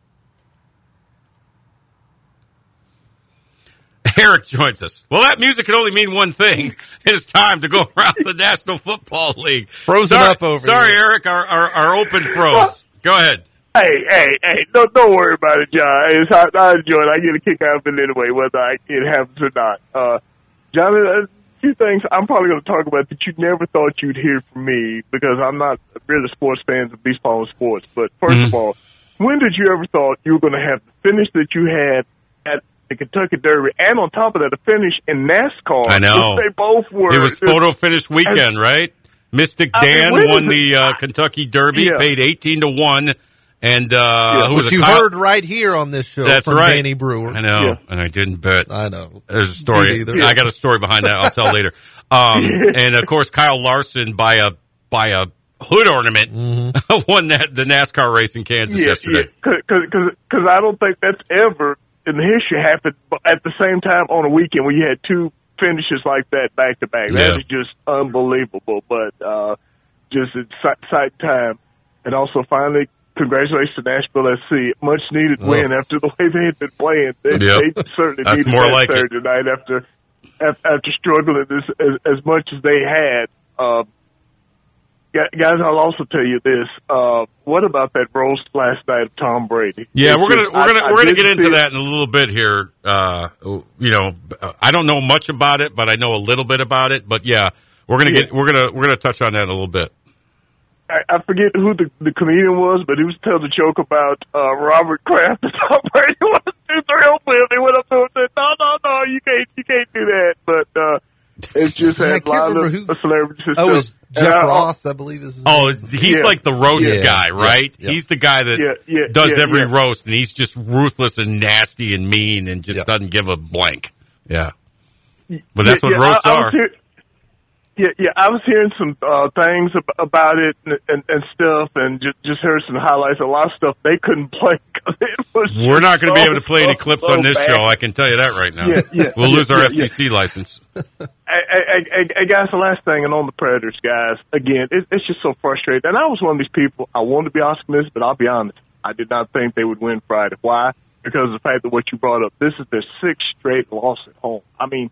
Eric joins us. Well, that music can only mean one thing. It's time to go around the National Football League. Frozen up over Sorry, here. Eric, our open froze. Go ahead. Hey, don't worry about it, John. I enjoy it. I get a kick out of it anyway, whether it happens or not. John, a few things I'm probably going to talk about that you never thought you'd hear from me because I'm not really a sports fan of baseball and sports. But first of all, when did you ever thought you were going to have the finish that you had at the Kentucky Derby, and on top of that, a finish in NASCAR? I know. They both were. It was photo finish weekend, right? Mystic Dan won the Kentucky Derby, paid 18-1. And which you heard right here on this show from right. Danny Brewer. I know, and I didn't bet. I know. There's a story. I got a story behind that. I'll tell later. And of course, Kyle Larson by a hood ornament won the NASCAR race in Kansas yesterday. Because I don't think that's ever in the history happened at the same time on a weekend where you had two finishes like that back to back. That is just unbelievable. But just exciting time, and also finally. Congratulations to Nashville SC. Much needed win after the way they had been playing. They certainly needed that Saturday night after struggling as much as they had. Guys, I'll also tell you this. What about that roast last night of Tom Brady? Yeah, we're gonna get into that in a little bit here. You know, I don't know much about it, but I know a little bit about it. But yeah, we're gonna touch on that in a little bit. I forget who the comedian was, but he was telling the joke about Robert Kraft and Tom Brady wanted to thrill him. They went up to him and said, "No, you can't do that." But it's just had a lot of celebrities. Oh, it was Jeff Ross, I believe is his name. He's like the roast guy, right? Yeah. He's the guy that does every roast, and he's just ruthless and nasty and mean and just doesn't give a blank. Yeah. But that's what roasts are. I was hearing some things about it and stuff, and just heard some highlights. A lot of stuff they couldn't play. We're not going to be able to play any clips on this show. I can tell you that right now. We'll lose our FCC license. Hey, guys, the last thing, and on the Predators, guys, again, it's just so frustrating. And I was one of these people, I wanted to be optimistic, but I'll be honest, I did not think they would win Friday. Why? Because of the fact that what you brought up, this is their 6th straight loss at home. I mean,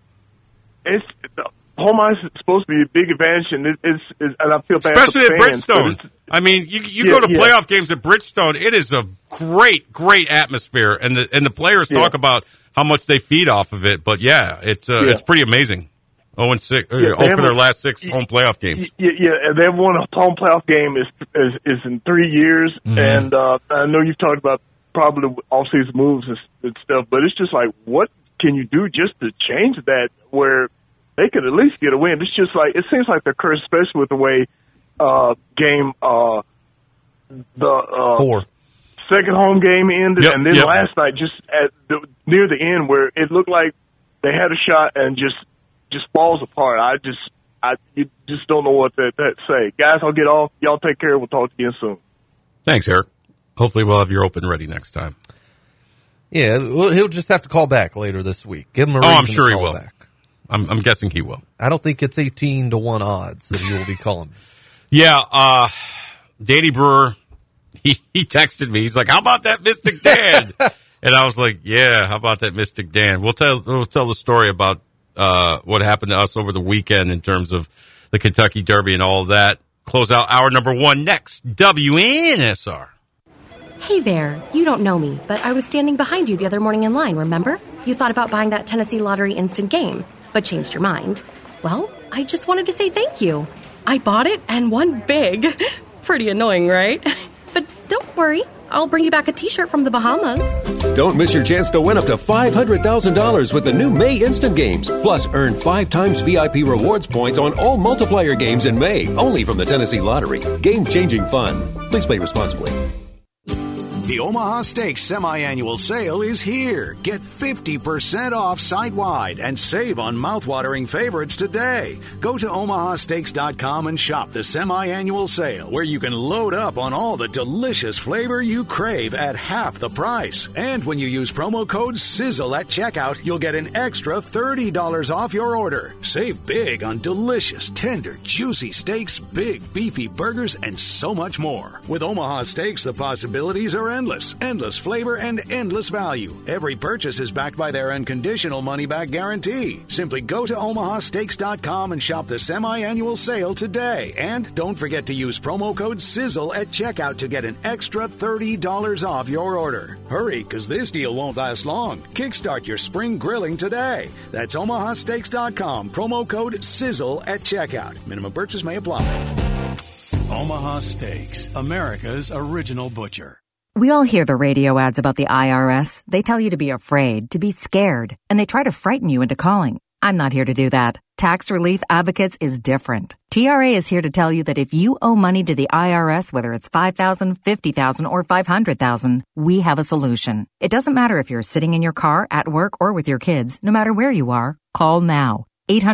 home ice is supposed to be a big advantage, and and I feel bad especially for at fans, Bridgestone. I mean, you go to playoff games at Bridgestone, it is a great atmosphere, and the players talk about how much they feed off of it. But it's pretty amazing. 0-6, for their last 6 home playoff games. And they've won a home playoff game is in 3 years, and I know you've talked about probably off-season moves and stuff, but it's just like, what can you do just to change that where they could at least get a win? It's just like, it seems like they're cursed, especially with the way game the 4 second home game ended, and then last night, just near the end, where it looked like they had a shot and just falls apart. You just don't know what to say. Guys, I'll get off. Y'all take care. We'll talk to you again soon. Thanks, Eric. Hopefully we'll have your open ready next time. Yeah, he'll just have to call back later this week. Give him a reason I'm sure to he will. Back. I'm guessing he will. I don't think it's 18-1 odds that he will be calling me. Yeah, Danny Brewer, he texted me. He's like, "How about that Mystic Dan?" And I was like, "Yeah, how about that Mystic Dan?" We'll tell the story about what happened to us over the weekend in terms of the Kentucky Derby and all of that. Close out hour number 1 next. WNSR. Hey there, you don't know me, but I was standing behind you the other morning in line, remember? You thought about buying that Tennessee Lottery instant game, but changed your mind. Well, I just wanted to say thank you. I bought it and won big. Pretty annoying, right? But don't worry, I'll bring you back a t-shirt from the Bahamas. Don't miss your chance to win up to $500,000 with the new May Instant Games. Plus, earn 5 times VIP rewards points on all multiplier games in May, only from the Tennessee Lottery. Game-changing fun. Please play responsibly. The Omaha Steaks semi-annual sale is here. Get 50% off site-wide and save on mouthwatering favorites today. Go to omahasteaks.com and shop the semi-annual sale, where you can load up on all the delicious flavor you crave at half the price. And when you use promo code SIZZLE at checkout, you'll get an extra $30 off your order. Save big on delicious, tender, juicy steaks, big, beefy burgers, and so much more. With Omaha Steaks, the possibilities are endless flavor and endless value. Every purchase is backed by their unconditional money-back guarantee. Simply go to omahasteaks.com and shop the semi-annual sale today. And don't forget to use promo code SIZZLE at checkout to get an extra $30 off your order. Hurry, because this deal won't last long. Kickstart your spring grilling today. That's omahasteaks.com, promo code SIZZLE at checkout. Minimum purchase may apply. Omaha Steaks, America's original butcher. We all hear the radio ads about the IRS. They tell you to be afraid, to be scared, and they try to frighten you into calling. I'm not here to do that. Tax Relief Advocates is different. TRA is here to tell you that if you owe money to the IRS, whether it's $5,000, $50,000, or $500,000, we have a solution. It doesn't matter if you're sitting in your car, at work, or with your kids. No matter where you are, call now.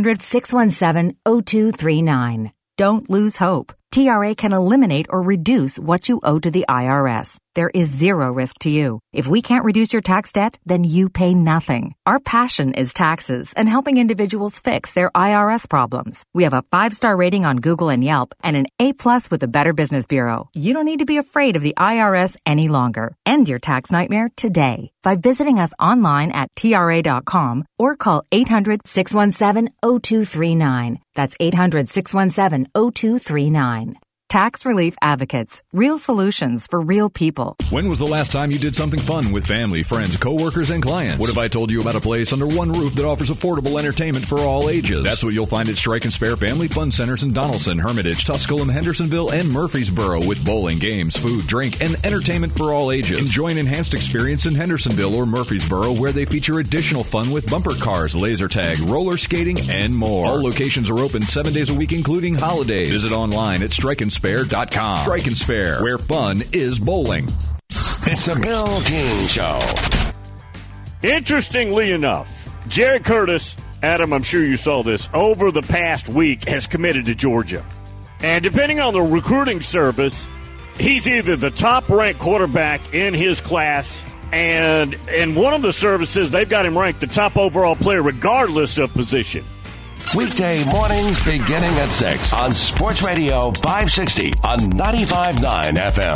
800-617-0239. Don't lose hope. TRA can eliminate or reduce what you owe to the IRS. There is zero risk to you. If we can't reduce your tax debt, then you pay nothing. Our passion is taxes and helping individuals fix their IRS problems. We have a 5-star rating on Google and Yelp and an A+ with the Better Business Bureau. You don't need to be afraid of the IRS any longer. End your tax nightmare today by visiting us online at TRA.com or call 800-617-0239. That's 800-617-0239. Tax Relief Advocates. Real solutions for real people. When was the last time you did something fun with family, friends, coworkers, and clients? What if I told you about a place under one roof that offers affordable entertainment for all ages? That's what you'll find at Strike and Spare Family Fun Centers in Donaldson, Hermitage, Tusculum, Hendersonville, and Murfreesboro, with bowling, games, food, drink, and entertainment for all ages. Enjoy an enhanced experience in Hendersonville or Murfreesboro, where they feature additional fun with bumper cars, laser tag, roller skating, and more. All locations are open 7 days a week, including holidays. Visit online at strikeandspare.com. Strike and Spare, where fun is bowling. It's a Bill King Show. Interestingly enough, Jerry Curtis, Adam, I'm sure you saw this, over the past week has committed to Georgia. And depending on the recruiting service, he's either the top-ranked quarterback in his class, and in one of the services, they've got him ranked the top overall player regardless of position. Weekday mornings beginning at 6 on Sports Radio 560 on 95.9 FM.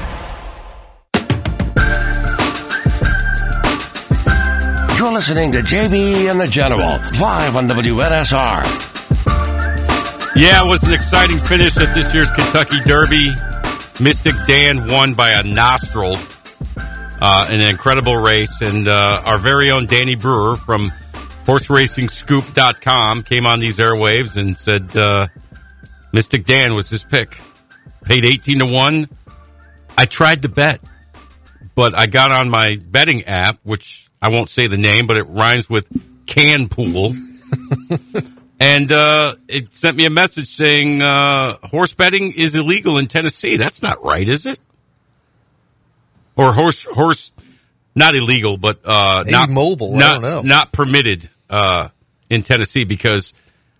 You're listening to JB and the General, live on WNSR. Yeah, it was an exciting finish at this year's Kentucky Derby. Mystic Dan won by a nostril. An incredible race. And our very own Danny Brewer from HorseRacingScoop.com came on these airwaves and said Mystic Dan was his pick. Paid 18-1. I tried to bet, but I got on my betting app, which I won't say the name, but it rhymes with Can Pool. And it sent me a message saying horse betting is illegal in Tennessee. That's not right, is it? Or horse not illegal, but not mobile. I don't know. Not permitted in Tennessee because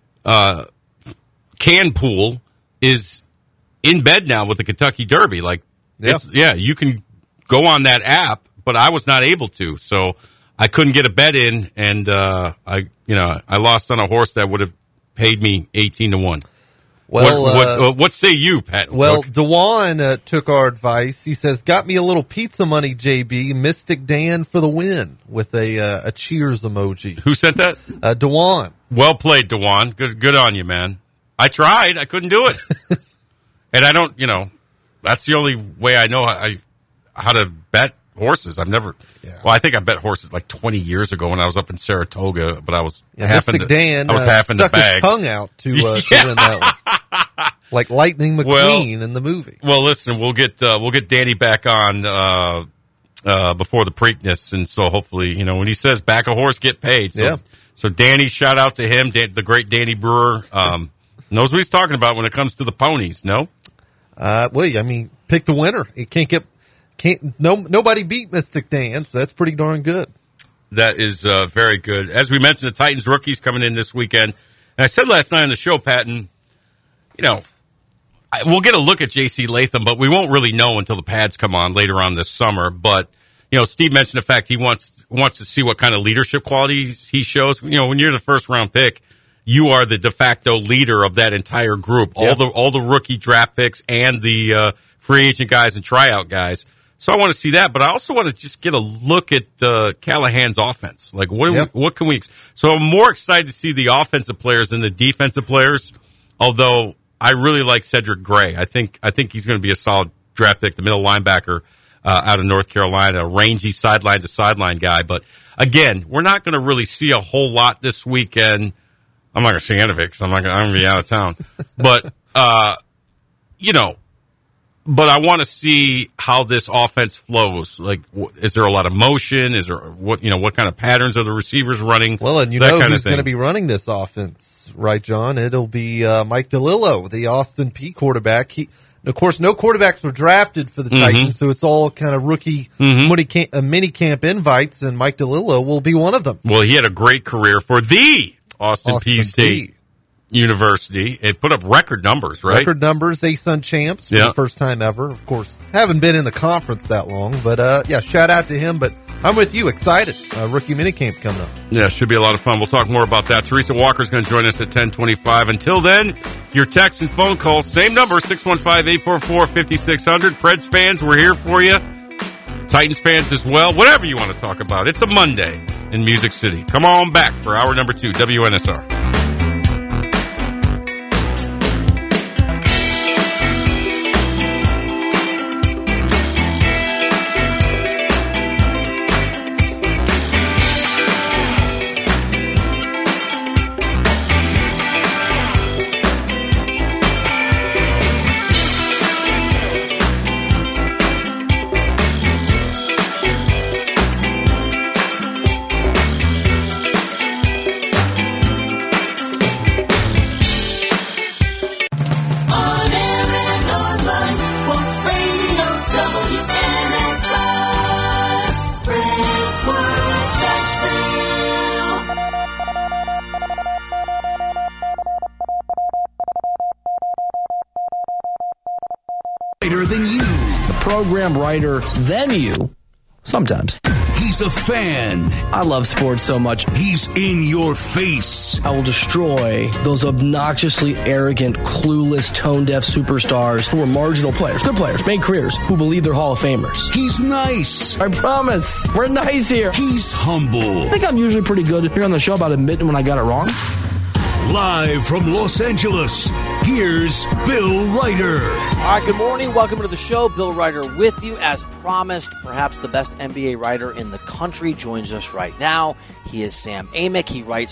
Can Pool is in bed now with the Kentucky Derby. Like, you can go on that app, but I was not able to, so I couldn't get a bet in, and I lost on a horse that would have paid me 18-1. Well, what say you, Pat? Well, Dewan took our advice. He says, "Got me a little pizza money, JB. Mystic Dan for the win," with a cheers emoji. Who sent that? Dewan. Well played, Dewan. Good on you, man. I tried. I couldn't do it, and I don't. That's the only way I know how to bet horses. I've never. Yeah. Well, I think I bet horses like 20 years ago when I was up in Saratoga, but I was Mystic Dan. I was half in the bag. His tongue out to win that one. Like Lightning McQueen in the movie. Well, listen, we'll get Danny back on before the Preakness, and so hopefully, when he says back a horse, get paid. So Danny, shout out to him, the great Danny Brewer, knows what he's talking about when it comes to the ponies. No, pick the winner. It nobody beat Mystic Dan, so that's pretty darn good. That is very good. As we mentioned, the Titans rookies coming in this weekend. And I said last night on the show, Patton, we'll get a look at J.C. Latham, but we won't really know until the pads come on later on this summer. But, Steve mentioned the fact he wants to see what kind of leadership qualities he shows. When you're the first-round pick, you are the de facto leader of that entire group, all the rookie draft picks and the free agent guys and tryout guys. So I want to see that, but I also want to just get a look at Callahan's offense. Like, what can we? So I'm more excited to see the offensive players than the defensive players. Although I really like Cedric Gray. I think he's going to be a solid draft pick, the middle linebacker out of North Carolina, a rangy sideline to sideline guy. But again, we're not going to really see a whole lot this weekend. I'm not going to see any of it because I'm going to be out of town. But But I want to see how this offense flows. Like, is there a lot of motion? Is there what kind of patterns are the receivers running? Well, and who's going to be running this offense, right, John? It'll be Mike DeLillo, the Austin Peay quarterback. Of course, no quarterbacks were drafted for the Titans, so it's all kind of rookie mini camp invites, and Mike DeLillo will be one of them. Well, he had a great career for the Austin Peay State University. It put up record numbers, right? Record numbers, ASUN champs for the first time ever. Of course, haven't been in the conference that long, but shout out to him. But I'm with you, excited. Rookie minicamp coming up. Yeah, should be a lot of fun. We'll talk more about that. Teresa Walker's going to join us at 10:25. Until then, your text and phone calls, same number, 615-844-5600. Preds fans, we're here for you. Titans fans as well. Whatever you want to talk about. It's a Monday in Music City. Come on back for hour number 2, WNSR. Writer than you. The program writer than you. Sometimes. He's a fan. I love sports so much. He's in your face. I will destroy those obnoxiously arrogant, clueless, tone-deaf superstars who are marginal players, good players, made careers, who believe they're Hall of Famers. He's nice. I promise. We're nice here. He's humble. I think I'm usually pretty good here on the show about admitting when I got it wrong. Live from Los Angeles, here's Bill Ryder. All right, good morning. Welcome to the show. Bill Ryder with you. As promised, perhaps the best NBA writer in the country joins us right now. He is Sam Amick. He writes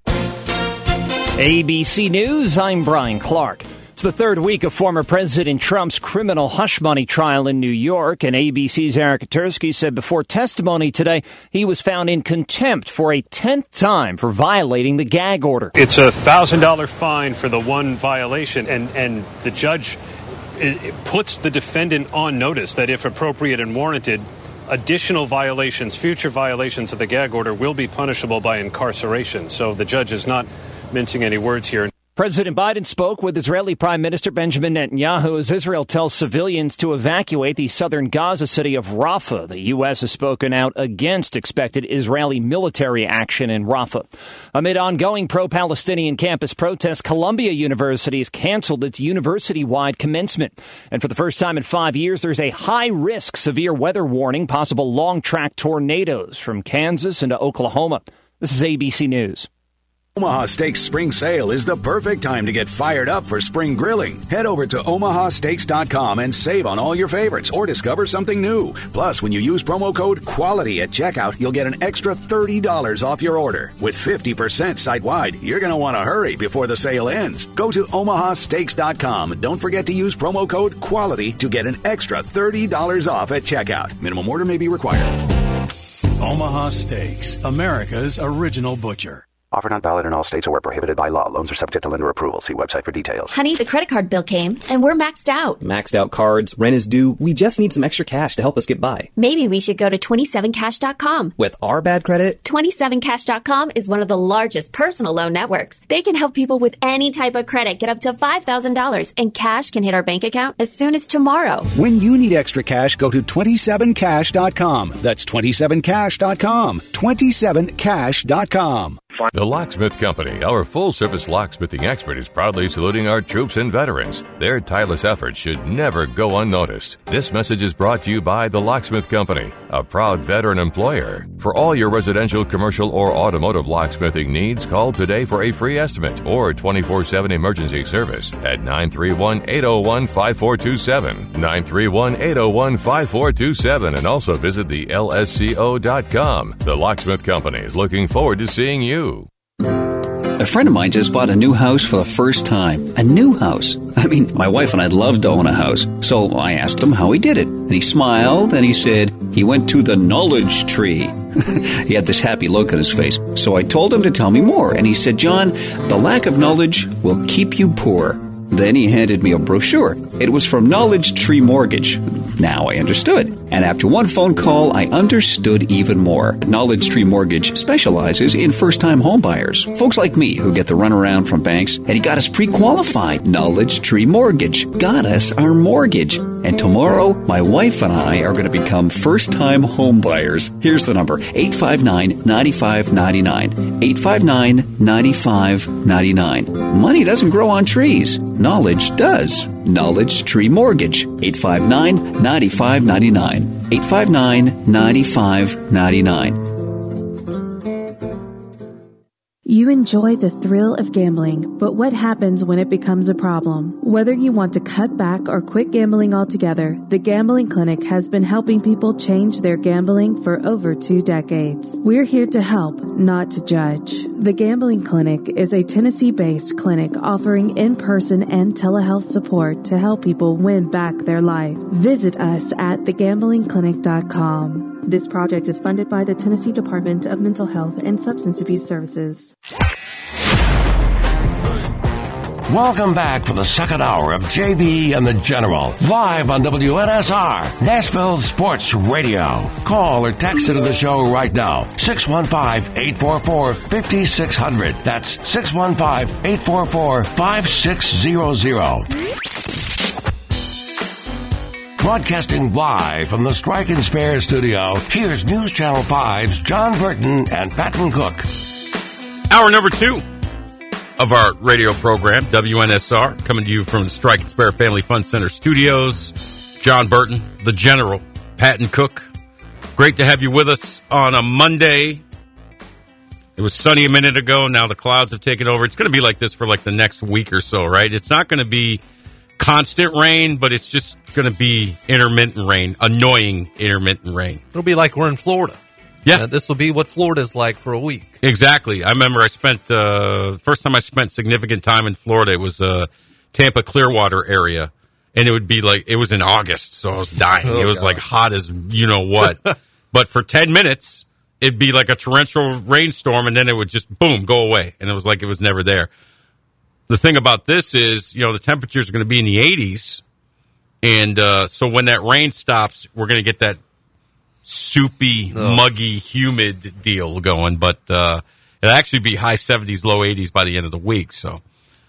ABC News. I'm Brian Clark. It's the third week of former President Trump's criminal hush money trial in New York, and ABC's Eric Katursky said before testimony today he was found in contempt for a 10th time for violating the gag order. It's a $1,000 fine for the one violation, and the judge puts the defendant on notice that if appropriate and warranted, additional violations, future violations of the gag order will be punishable by incarceration. So the judge is not mincing any words here. President Biden spoke with Israeli Prime Minister Benjamin Netanyahu as Israel tells civilians to evacuate the southern Gaza city of Rafah. The U.S. has spoken out against expected Israeli military action in Rafah. Amid ongoing pro-Palestinian campus protests, Columbia University has canceled its university-wide commencement. And for the first time in 5 years, there's a high-risk severe weather warning, possible long-track tornadoes from Kansas into Oklahoma. This is ABC News. Omaha Steaks Spring Sale is the perfect time to get fired up for spring grilling. Head over to omahasteaks.com and save on all your favorites or discover something new. Plus, when you use promo code QUALITY at checkout, you'll get an extra $30 off your order. With 50% site-wide, you're going to want to hurry before the sale ends. Go to omahasteaks.com and don't forget to use promo code QUALITY to get an extra $30 off at checkout. Minimum order may be required. Omaha Steaks, America's original butcher. Offer not valid in all states or where prohibited by law. Loans are subject to lender approval. See website for details. Honey, the credit card bill came, and we're maxed out. Maxed out cards, rent is due. We just need some extra cash to help us get by. Maybe we should go to 27cash.com. With our bad credit? 27cash.com is one of the largest personal loan networks. They can help people with any type of credit get up to $5,000, and cash can hit our bank account as soon as tomorrow. When you need extra cash, go to 27cash.com. That's 27cash.com. 27cash.com. The Locksmith Company, our full-service locksmithing expert, is proudly saluting our troops and veterans. Their tireless efforts should never go unnoticed. This message is brought to you by The Locksmith Company, a proud veteran employer. For all your residential, commercial, or automotive locksmithing needs, call today for a free estimate or 24/7 emergency service at 931-801-5427, 931-801-5427, and also visit the lsco.com. The Locksmith Company is looking forward to seeing you. A friend of mine just bought a new house for the first time. A new house. I mean, my wife and I'd love to own a house. So I asked him how he did it. And he smiled and he said he went to the knowledge tree. He had this happy look on his face. So I told him to tell me more. And he said, John, the lack of knowledge will keep you poor. Then he handed me a brochure. It was from Knowledge Tree Mortgage. Now I understood. And after one phone call, I understood even more. Knowledge Tree Mortgage specializes in first-time home buyers. Folks like me who get the runaround from banks. And he got us pre-qualified. Knowledge Tree Mortgage got us our mortgage. And tomorrow, my wife and I are going to become first-time home buyers. Here's the number, 859-9599. 859-9599. Money doesn't grow on trees. Knowledge does. Knowledge Tree Mortgage. 859-9599. 859-9599. You enjoy the thrill of gambling, but what happens when it becomes a problem? Whether you want to cut back or quit gambling altogether, the Gambling Clinic has been helping people change their gambling for over 2 decades. We're here to help, not to judge. The Gambling Clinic is a Tennessee-based clinic offering in-person and telehealth support to help people win back their life. Visit us at thegamblingclinic.com. This project is funded by the Tennessee Department of Mental Health and Substance Abuse Services. Welcome back for the second hour of JB and the General, live on WNSR, Nashville Sports Radio. Call or text into the show right now, 615-844-5600. That's 615-844-5600. Broadcasting live from the Strike and Spare studio, here's News Channel 5's John Burton and Patton Cook. Hour number 2 of our radio program, WNSR, coming to you from the Strike and Spare Family Fun Center studios. John Burton, the General, Patton Cook. Great to have you with us on a Monday. It was sunny a minute ago. Now the clouds have taken over. It's going to be like this for like the next week or so, right? It's not going to be constant rain, but it's just going to be intermittent rain, annoying intermittent rain. It'll be like we're in Florida. Yeah. This will be what Florida's like for a week. Exactly. I remember I spent, first time I spent significant time in Florida, it was Tampa Clearwater area. And it would be like, it was in August, so I was dying. It was like hot as you know what. But for 10 minutes, it'd be like a torrential rainstorm, and then it would just, boom, go away. And it was like it was never there. The thing about this is, the temperatures are going to be in the 80s. And so when that rain stops, we're going to get that soupy, muggy, humid deal going. But it'll actually be high 70s, low 80s by the end of the week. So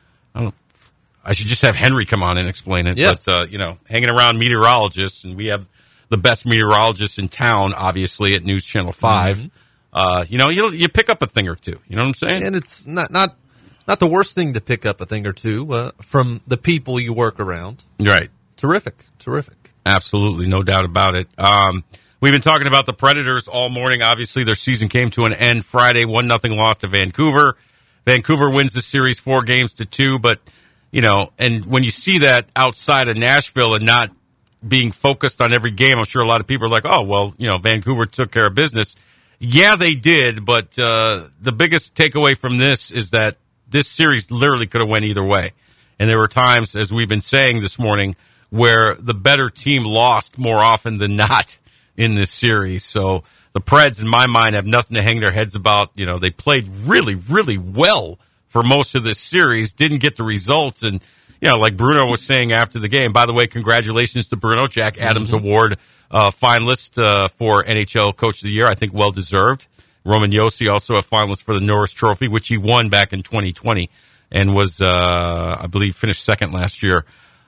I should just have Henry come on and explain it. Yes. But, hanging around meteorologists, and we have the best meteorologists in town, obviously, at News Channel 5. Mm-hmm. You pick up a thing or two. You know what I'm saying? And it's not the worst thing to pick up a thing or two from the people you work around. Right. Terrific. Absolutely, no doubt about it. We've been talking about the Predators all morning. Obviously, their season came to an end Friday, 1-0 loss to Vancouver. Vancouver wins the series 4-2, but and when you see that outside of Nashville and not being focused on every game, I'm sure a lot of people are like, oh, well, Vancouver took care of business. Yeah, they did, but the biggest takeaway from this is that this series literally could have went either way. And there were times, as we've been saying this morning, where the better team lost more often than not in this series. So the Preds, in my mind, have nothing to hang their heads about. They played really, really well for most of this series, didn't get the results. And, like Bruno was saying after the game, by the way, congratulations to Bruno, Jack Adams Award finalist for NHL Coach of the Year. I think well-deserved. Roman Josi also a finalist for the Norris Trophy, which he won back in 2020 and was, I believe, finished second last year.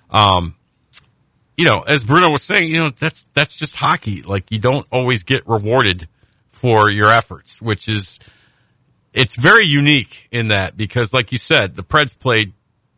As Bruno was saying, that's just hockey. Like, you don't always get rewarded for your efforts, which is, it's very unique in that because, like you said, the Preds played,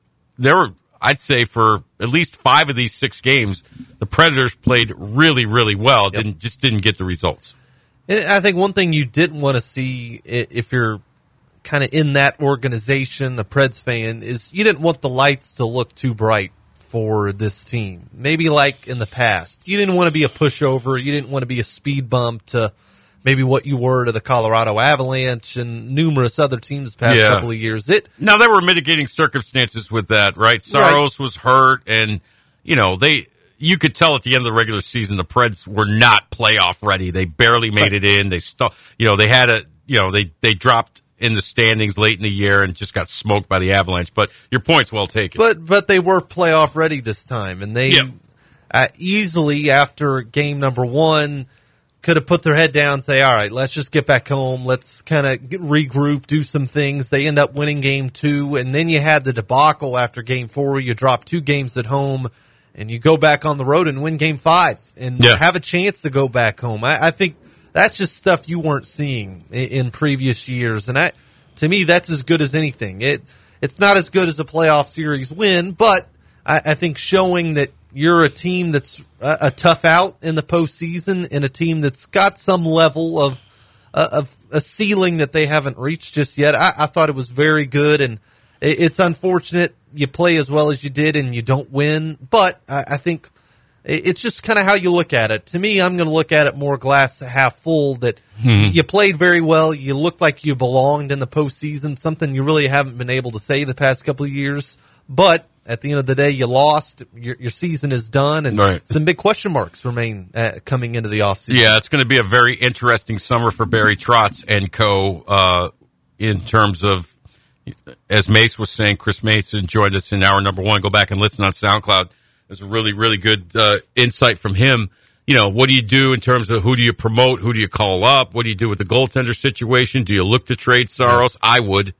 I'd say for at least 5 of these 6 games, the Predators played really, really well, just didn't get the results. And I think one thing you didn't want to see if you're kind of in that organization, a Preds fan, is you didn't want the lights to look too bright for this team. Maybe like in the past. You didn't want to be a pushover. You didn't want to be a speed bump to maybe what you were to the Colorado Avalanche and numerous other teams the past couple of years. Now, there were mitigating circumstances with that, right? Saros was hurt, and, you could tell at the end of the regular season the Preds were not playoff ready. They barely made it in. They they had they dropped in the standings late in the year and just got smoked by the Avalanche. But your point's well taken. But they were playoff ready this time, and they easily after game number 1 could have put their head down and say, all right, let's just get back home. Let's kind of regroup, do some things. They end up winning game 2, and then you had the debacle after game 4. You drop 2 games at home, and you go back on the road and win game 5 and have a chance to go back home. I think that's just stuff you weren't seeing in previous years. And to me, that's as good as anything. It's not as good as a playoff series win, but I think showing that you're a team that's a tough out in the postseason and a team that's got some level of a ceiling that they haven't reached just yet. I thought it was very good, and it's unfortunate you play as well as you did and you don't win, but I think it's just kind of how you look at it. To me, I'm going to look at it more glass half full, that you played very well. You looked like you belonged in the postseason, something you really haven't been able to say the past couple of years. But at the end of the day, you lost. Your season is done, and some big question marks remain coming into the offseason. Yeah, it's going to be a very interesting summer for Barry Trotz and co. In terms of, as Mace was saying, Chris Mason joined us in hour number 1. Go back and listen on SoundCloud. There's a really, really good insight from him. What do you do in terms of who do you promote? Who do you call up? What do you do with the goaltender situation? Do you look to trade Saros? I would.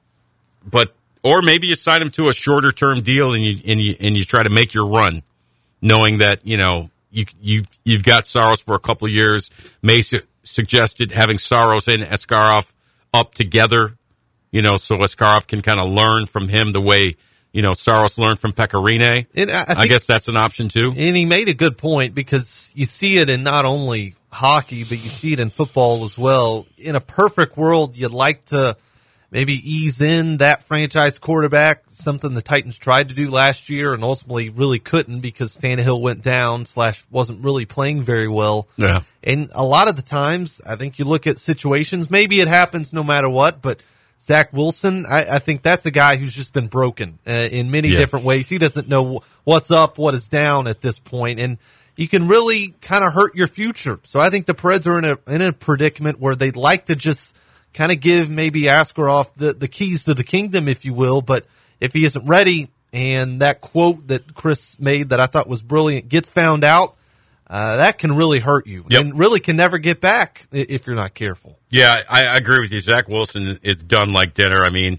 But or maybe you sign him to a shorter term deal and you try to make your run. knowing that, you've got Saros for a couple of years. May suggested having Saros and Askarov up together, so Askarov can kind of learn from him the way, Saros learned from Pecorine. I guess that's an option too. And he made a good point because you see it in not only hockey, but you see it in football as well. In a perfect world, you'd like to maybe ease in that franchise quarterback, something the Titans tried to do last year and ultimately really couldn't because Tannehill went down / wasn't really playing very well. Yeah. And a lot of the times, I think you look at situations, maybe it happens no matter what, but Zach Wilson, I think that's a guy who's just been broken in many different ways. He doesn't know what's up, what is down at this point, and you can really kind of hurt your future. So I think the Preds are in a predicament where they'd like to just kind of give maybe Askarov the keys to the kingdom, if you will, but if he isn't ready, and that quote that Chris made that I thought was brilliant gets found out, that can really hurt you and really can never get back if you're not careful. Yeah, I agree with you. Zach Wilson is done like dinner. I mean,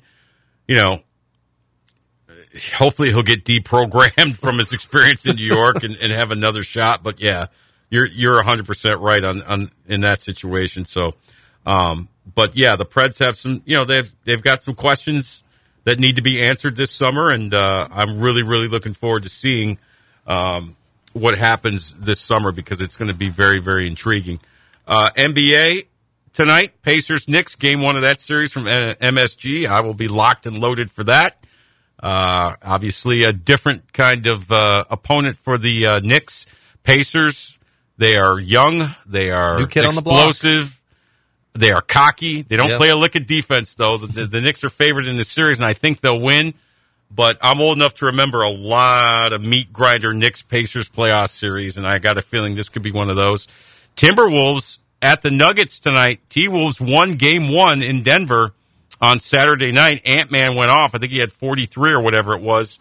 hopefully he'll get deprogrammed from his experience in New York and have another shot. But yeah, you're 100% right on in that situation. So, but yeah, the Preds have some, they've got some questions that need to be answered this summer, and I'm really, really looking forward to seeing what happens this summer because it's going to be very, very intriguing. NBA tonight, Pacers-Knicks, game 1 of that series from MSG. I will be locked and loaded for that. Obviously, a different kind of opponent for the Knicks. Pacers, they are young. They are explosive. They are cocky. They don't play a lick of defense, though. The Knicks are favored in this series, and I think they'll win. But I'm old enough to remember a lot of meat grinder Knicks-Pacers playoff series, and I got a feeling this could be one of those. Timberwolves at the Nuggets tonight. T-Wolves won game 1 in Denver on Saturday night. Ant-Man went off. I think he had 43 or whatever it was.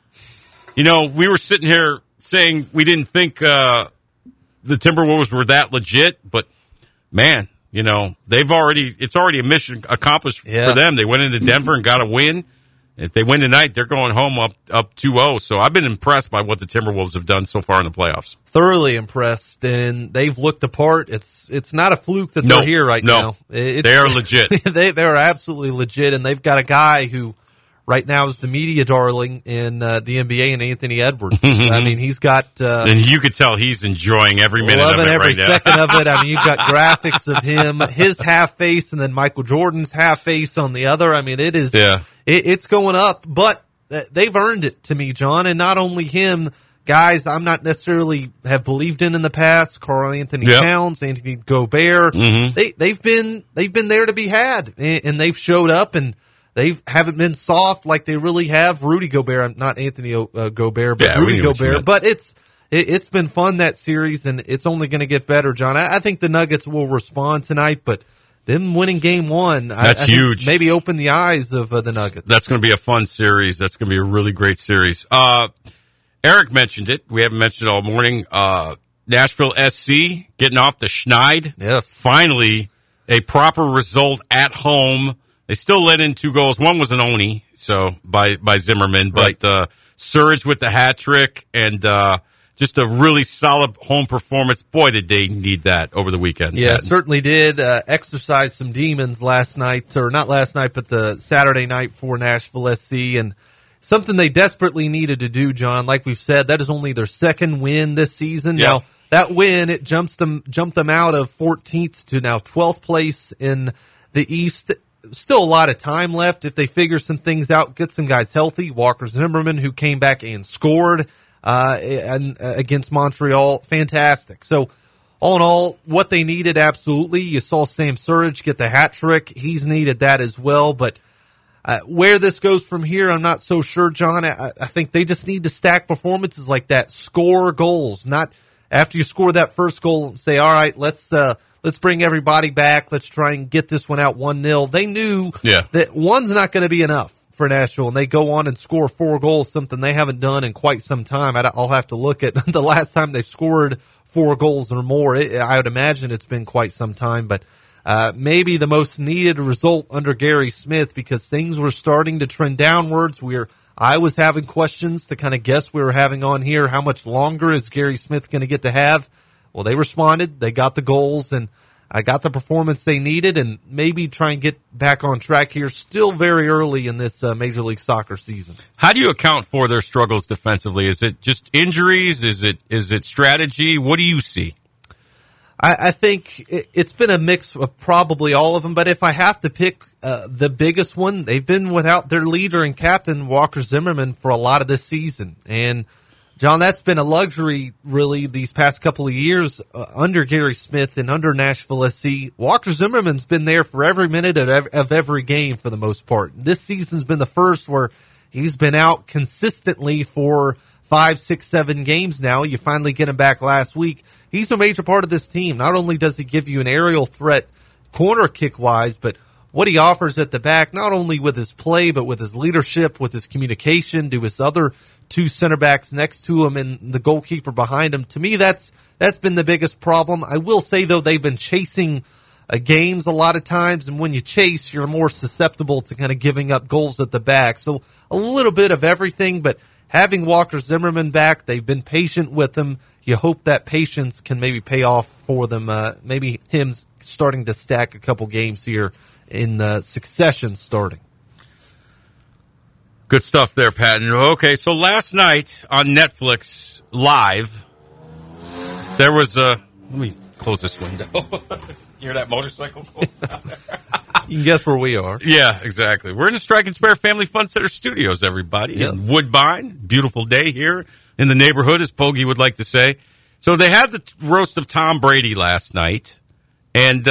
We were sitting here saying we didn't think the Timberwolves were that legit, but man, it's already a mission accomplished for them. They went into Denver and got a win. If they win tonight, they're going home up 2-0. So I've been impressed by what the Timberwolves have done so far in the playoffs. Thoroughly impressed, and they've looked the part. It's not a fluke that they're here right now. They are legit. They are absolutely legit, and they've got a guy who right now is the media darling in the NBA, and Anthony Edwards. I mean, he's got... and you could tell he's enjoying every minute of it every right now. second of it. I mean, you've got graphics of him, his half face, and then Michael Jordan's half face on the other. I mean, it is... Yeah. It's going up, but they've earned it to me, John, and not only him, guys I'm not necessarily have believed in the past, Karl Anthony Towns, Anthony Gobert. They've been there to be had, and they've showed up, and they haven't been soft like they really have. Rudy Gobert, not Anthony Gobert, but Rudy Gobert. But it's been fun, that series, and it's only going to get better, John. I think the Nuggets will respond tonight, but them winning game 1, that's huge. Maybe open the eyes of the Nuggets. That's going to be a fun series. That's going to be a really great series. Eric mentioned it. We haven't mentioned it all morning. Nashville SC getting off the Schneid. Yes. Finally, a proper result at home. They still let in 2 goals. One was an Oni, so by Zimmerman, but Surge with the hat trick and just a really solid home performance. Boy, did they need that over the weekend. Yeah, certainly did. Exercise some demons last night, or not last night, but the Saturday night for Nashville SC, and something they desperately needed to do, John. Like we've said, that is only their second win this season. Yeah. Now, that win, it jumped them out of 14th to now 12th place in the East. Still a lot of time left if they figure some things out, get some guys healthy. Walker Zimmerman, who came back and scored against Montreal, fantastic. So all in all, what they needed, absolutely. You saw Sam Surridge get the hat trick. He's needed that as well. But where this goes from here, I'm not so sure, John. I think they just need to stack performances like that. Score goals, not after you score that first goal and say, all right, let's bring everybody back. Let's try and get this one out 1-0. They knew that one's not going to be enough for Nashville, and they go on and score 4 goals, something they haven't done in quite some time. I'll have to look at the last time they scored 4 goals or more. I would imagine it's been quite some time, but maybe the most needed result under Gary Smith, because things were starting to trend downwards. We're I was having questions, the kind of guests we were having on here. How much longer is Gary Smith going to get to have? Well, they responded. They got the goals, and I got the performance they needed, and maybe try and get back on track here. Still very early in this Major League Soccer season. How do you account for their struggles defensively? Is it just injuries? Is it strategy? What do you see? I think it's been a mix of probably all of them, but if I have to pick the biggest one, they've been without their leader and captain, Walker Zimmerman, for a lot of this season. And, John, that's been a luxury, really, these past couple of years under Gary Smith and under Nashville SC. Walker Zimmerman's been there for every minute of every game for the most part. This season's been the first where he's been out consistently for 5, 6, 7 games now. You finally get him back last week. He's a major part of this team. Not only does he give you an aerial threat corner kick-wise, but what he offers at the back, not only with his play, but with his leadership, with his communication to his other 2 center backs next to him and the goalkeeper behind him. To me, that's been the biggest problem. I will say, though, they've been chasing games a lot of times, and when you chase, you're more susceptible to kind of giving up goals at the back. So a little bit of everything, but having Walker Zimmerman back, they've been patient with him. You hope that patience can maybe pay off for them. Maybe him starting to stack a couple games here in succession starting. Good stuff there, Patton. Okay, so last night on Netflix Live, there was a... Let me close this window. You hear that motorcycle? You can guess where we are. Yeah, exactly. We're in the Strike and Spare Family Fun Center studios, everybody. Yes. In Woodbine. Beautiful day here in the neighborhood, as Pogie would like to say. So they had the roast of Tom Brady last night. And,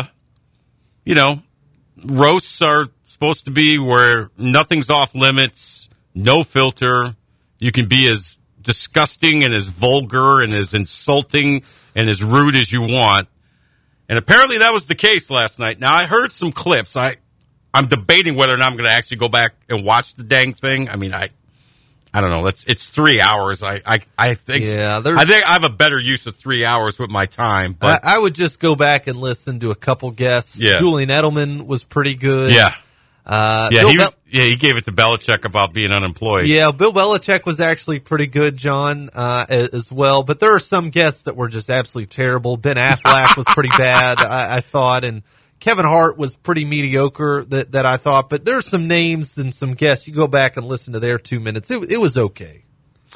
roasts are supposed to be where nothing's off limits, no filter. You can be as disgusting and as vulgar and as insulting and as rude as you want. And apparently that was the case last night. Now, I heard some clips. I'm debating whether or not I'm going to actually go back and watch the dang thing. I mean, I don't know. It's 3 hours. I think I have a better use of 3 hours with my time. But I would just go back and listen to a couple guests. Yeah. Julian Edelman was pretty good. Yeah. He gave it to Belichick about being unemployed. Yeah, Bill Belichick was actually pretty good, John, as well. But there are some guests that were just absolutely terrible. Ben Affleck was pretty bad, I thought, and Kevin Hart was pretty mediocre that I thought. But there are some names and some guests. You go back and listen to their 2 minutes. It was okay.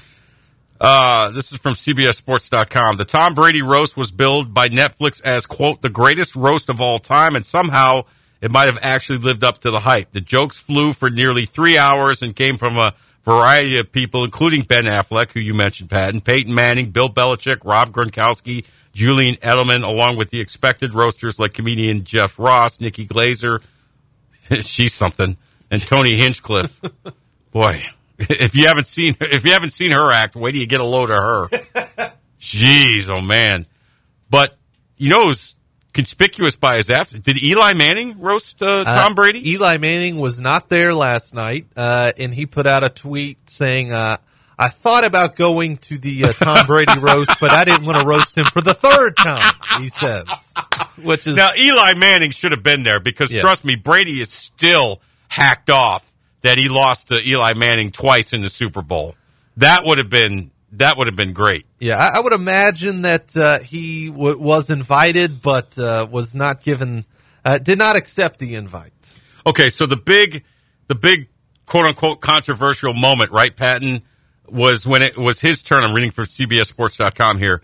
This is from CBSSports.com. The Tom Brady roast was billed by Netflix as, quote, the greatest roast of all time, and somehow it might have actually lived up to the hype. The jokes flew for nearly 3 hours and came from a variety of people, including Ben Affleck, who you mentioned, Patton, Peyton Manning, Bill Belichick, Rob Gronkowski, Julian Edelman, along with the expected roasters like comedian Jeff Ross, Nikki Glazer, she's something, and Tony Hinchcliffe. Boy, if you haven't seen her act, wait till you get a load of her. Jeez, oh man. But you know, it was conspicuous by his absence. Did Eli Manning roast Tom Brady? Eli Manning was not there last night, and he put out a tweet saying, I thought about going to the Tom Brady roast, but I didn't want to roast him for the third time, he says. Now, Eli Manning should have been there because, trust me, Brady is still hacked off that he lost to Eli Manning twice in the Super Bowl. That would have been great. Yeah, I would imagine that he was invited, but was not given, did not accept the invite. Okay, so the big quote unquote controversial moment, right, Patton, was when it was his turn. I'm reading from CBSSports.com here.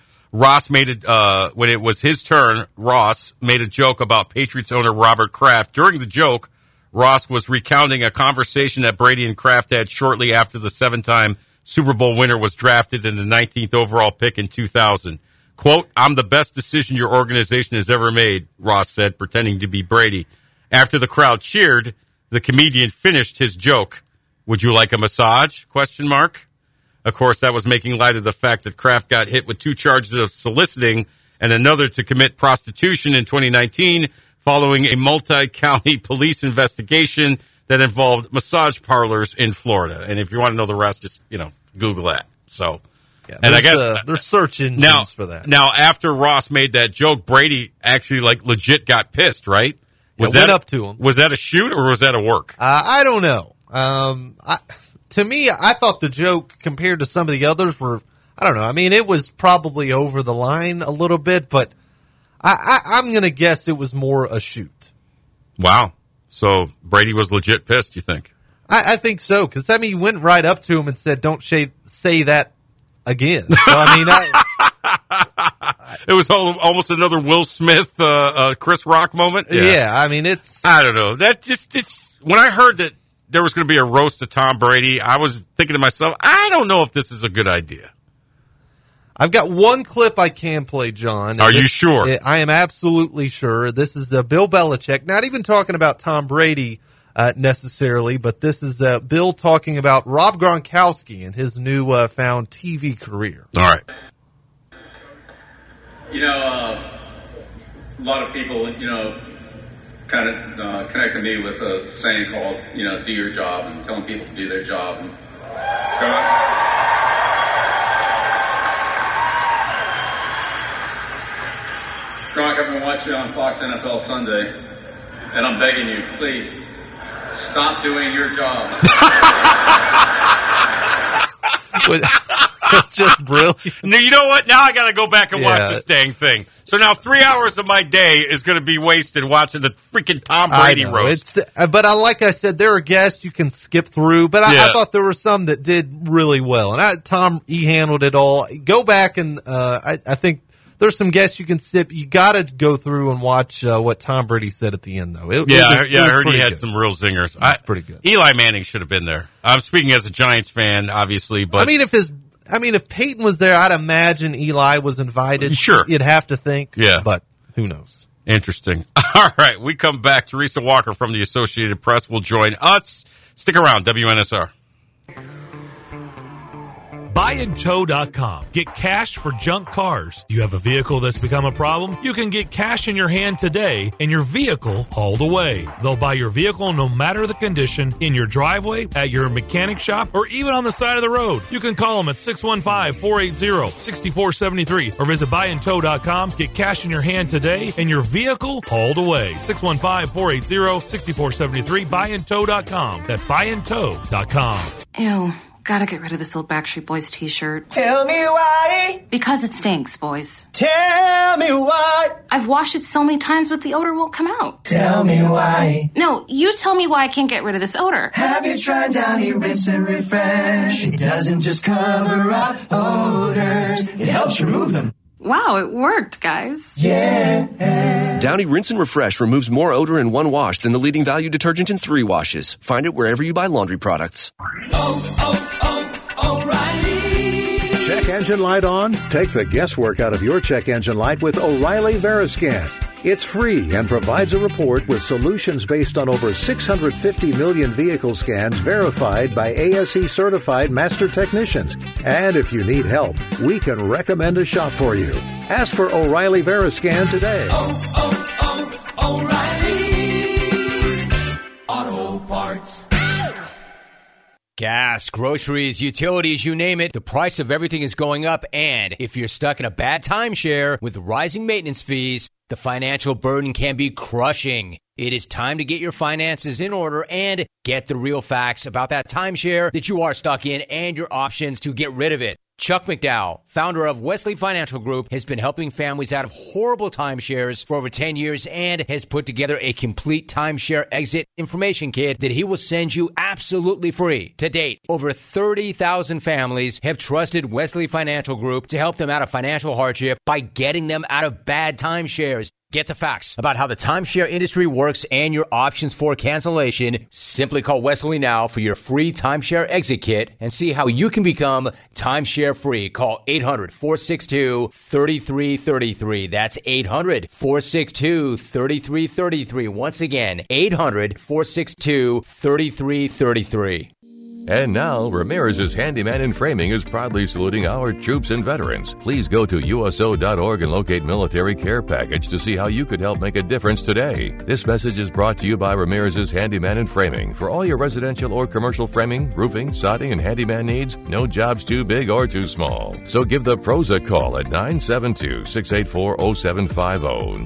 When it was his turn, Ross made a joke about Patriots owner Robert Kraft. During the joke, Ross was recounting a conversation that Brady and Kraft had shortly after the 7-time Super Bowl winner was drafted in the 19th overall pick in 2000. Quote, I'm the best decision your organization has ever made, Ross said, pretending to be Brady. After the crowd cheered, the comedian finished his joke. Would you like a massage? ? Of course, that was making light of the fact that Kraft got hit with 2 charges of soliciting and another to commit prostitution in 2019 following a multi-county police investigation that involved massage parlors in Florida. And if you want to know the rest, just, Google that. So, yeah, and I guess there's search engines for that. Now, after Ross made that joke, Brady actually legit got pissed, right? Went up to him. Was that a shoot or was that a work? I don't know. to me, I thought the joke compared to some of the others were, I don't know. I mean, it was probably over the line a little bit, but I'm going to guess it was more a shoot. Wow. So Brady was legit pissed, you think? I think so, because, I mean, he went right up to him and said, don't say that again. So, I mean, it was almost another Will Smith, Chris Rock moment. Yeah, I mean, I don't know. When I heard that there was going to be a roast of Tom Brady, I was thinking to myself, I don't know if this is a good idea. I've got one clip I can play, John. Are you sure? I am absolutely sure. This is Bill Belichick, not even talking about Tom Brady necessarily, but this is Bill talking about Rob Gronkowski and his new found TV career. All right. You know, a lot of people, kind of connected me with a saying called, do your job, and telling people to do their job. And Gronk, I've been watching on Fox NFL Sunday, and I'm begging you, please, stop doing your job. Just brilliant. Now, you know what? Now I got to go back and watch this dang thing. So now 3 hours of my day is going to be wasted watching the freaking Tom Brady roast. But like I said, there are guests you can skip through, but I thought there were some that did really well. And Tom, he handled it all. Go back and I think there's some guests you can skip. You got to go through and watch what Tom Brady said at the end, though. I heard he had some real zingers. That's pretty good. Eli Manning should have been there. I'm speaking as a Giants fan, obviously, but if Peyton was there, I'd imagine Eli was invited. Sure. You'd have to think. Yeah. But who knows? Interesting. All right. We come back. Teresa Walker from the Associated Press will join us. Stick around. WNSR. Buyandtow.com. Get cash for junk cars. Do you have a vehicle that's become a problem? You can get cash in your hand today and your vehicle hauled away. They'll buy your vehicle no matter the condition, in your driveway, at your mechanic shop, or even on the side of the road. You can call them at 615-480-6473 or visit buyandtow.com. Get cash in your hand today and your vehicle hauled away. 615-480-6473. Buyandtow.com. That's buyandtow.com. Ew. Gotta get rid of this old Backstreet Boys t-shirt. Tell me why. Because it stinks, boys. Tell me why. I've washed it so many times, but the odor won't come out. Tell me why. No, you tell me why I can't get rid of this odor. Have you tried Downy Rinse and Refresh? It doesn't just cover up odors. It helps remove them. Wow, it worked, guys. Yeah. Downy Rinse and Refresh removes more odor in one wash than the leading value detergent in 3 washes. Find it wherever you buy laundry products. O'Reilly. Check engine light on? Take the guesswork out of your check engine light with O'Reilly Veriscan. It's free and provides a report with solutions based on over 650 million vehicle scans verified by ASE certified master technicians. And if you need help, we can recommend a shop for you. Ask for O'Reilly Veriscan today. O'Reilly Auto Parts. Gas, groceries, utilities, you name it, the price of everything is going up. And if you're stuck in a bad timeshare with rising maintenance fees, the financial burden can be crushing. It is time to get your finances in order and get the real facts about that timeshare that you are stuck in and your options to get rid of it. Chuck McDowell, founder of Wesley Financial Group, has been helping families out of horrible timeshares for over 10 years and has put together a complete timeshare exit information kit that he will send you absolutely free. To date, over 30,000 families have trusted Wesley Financial Group to help them out of financial hardship by getting them out of bad timeshares. Get the facts about how the timeshare industry works and your options for cancellation. Simply call Wesley now for your free timeshare exit kit and see how you can become timeshare free. Call 800-462-3333. That's 800-462-3333. Once again, 800-462-3333. And now, Ramirez's Handyman and Framing is proudly saluting our troops and veterans. Please go to USO.org and locate Military Care Package to see how you could help make a difference today. This message is brought to you by Ramirez's Handyman and Framing. For all your residential or commercial framing, roofing, sodding, and handyman needs, no job's too big or too small. So give the pros a call at 972-684-0750.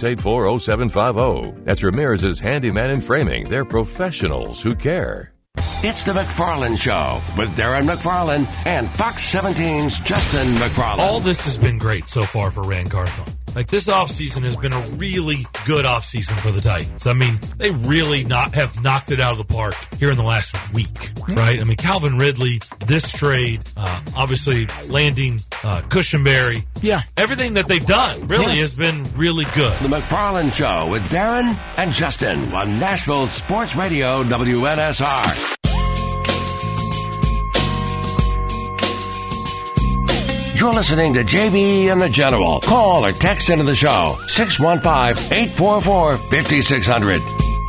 972-684-0750. That's Ramirez's Handyman and Framing. They're professionals who care. It's the McFarland Show with Darren McFarland and Fox 17's Justin McFarland. All this has been great so far for Rand Carthon. Like, this offseason has been a really good offseason for the Titans. I mean, they really have knocked it out of the park here in the last week, right? I mean, Calvin Ridley, this trade, obviously landing Cushenberry. Yeah. Everything that they've done really has been really good. The McFarland Show with Darren and Justin on Nashville Sports Radio WNSR. You're listening to JB and the General. Call or text into the show, 615-844-5600.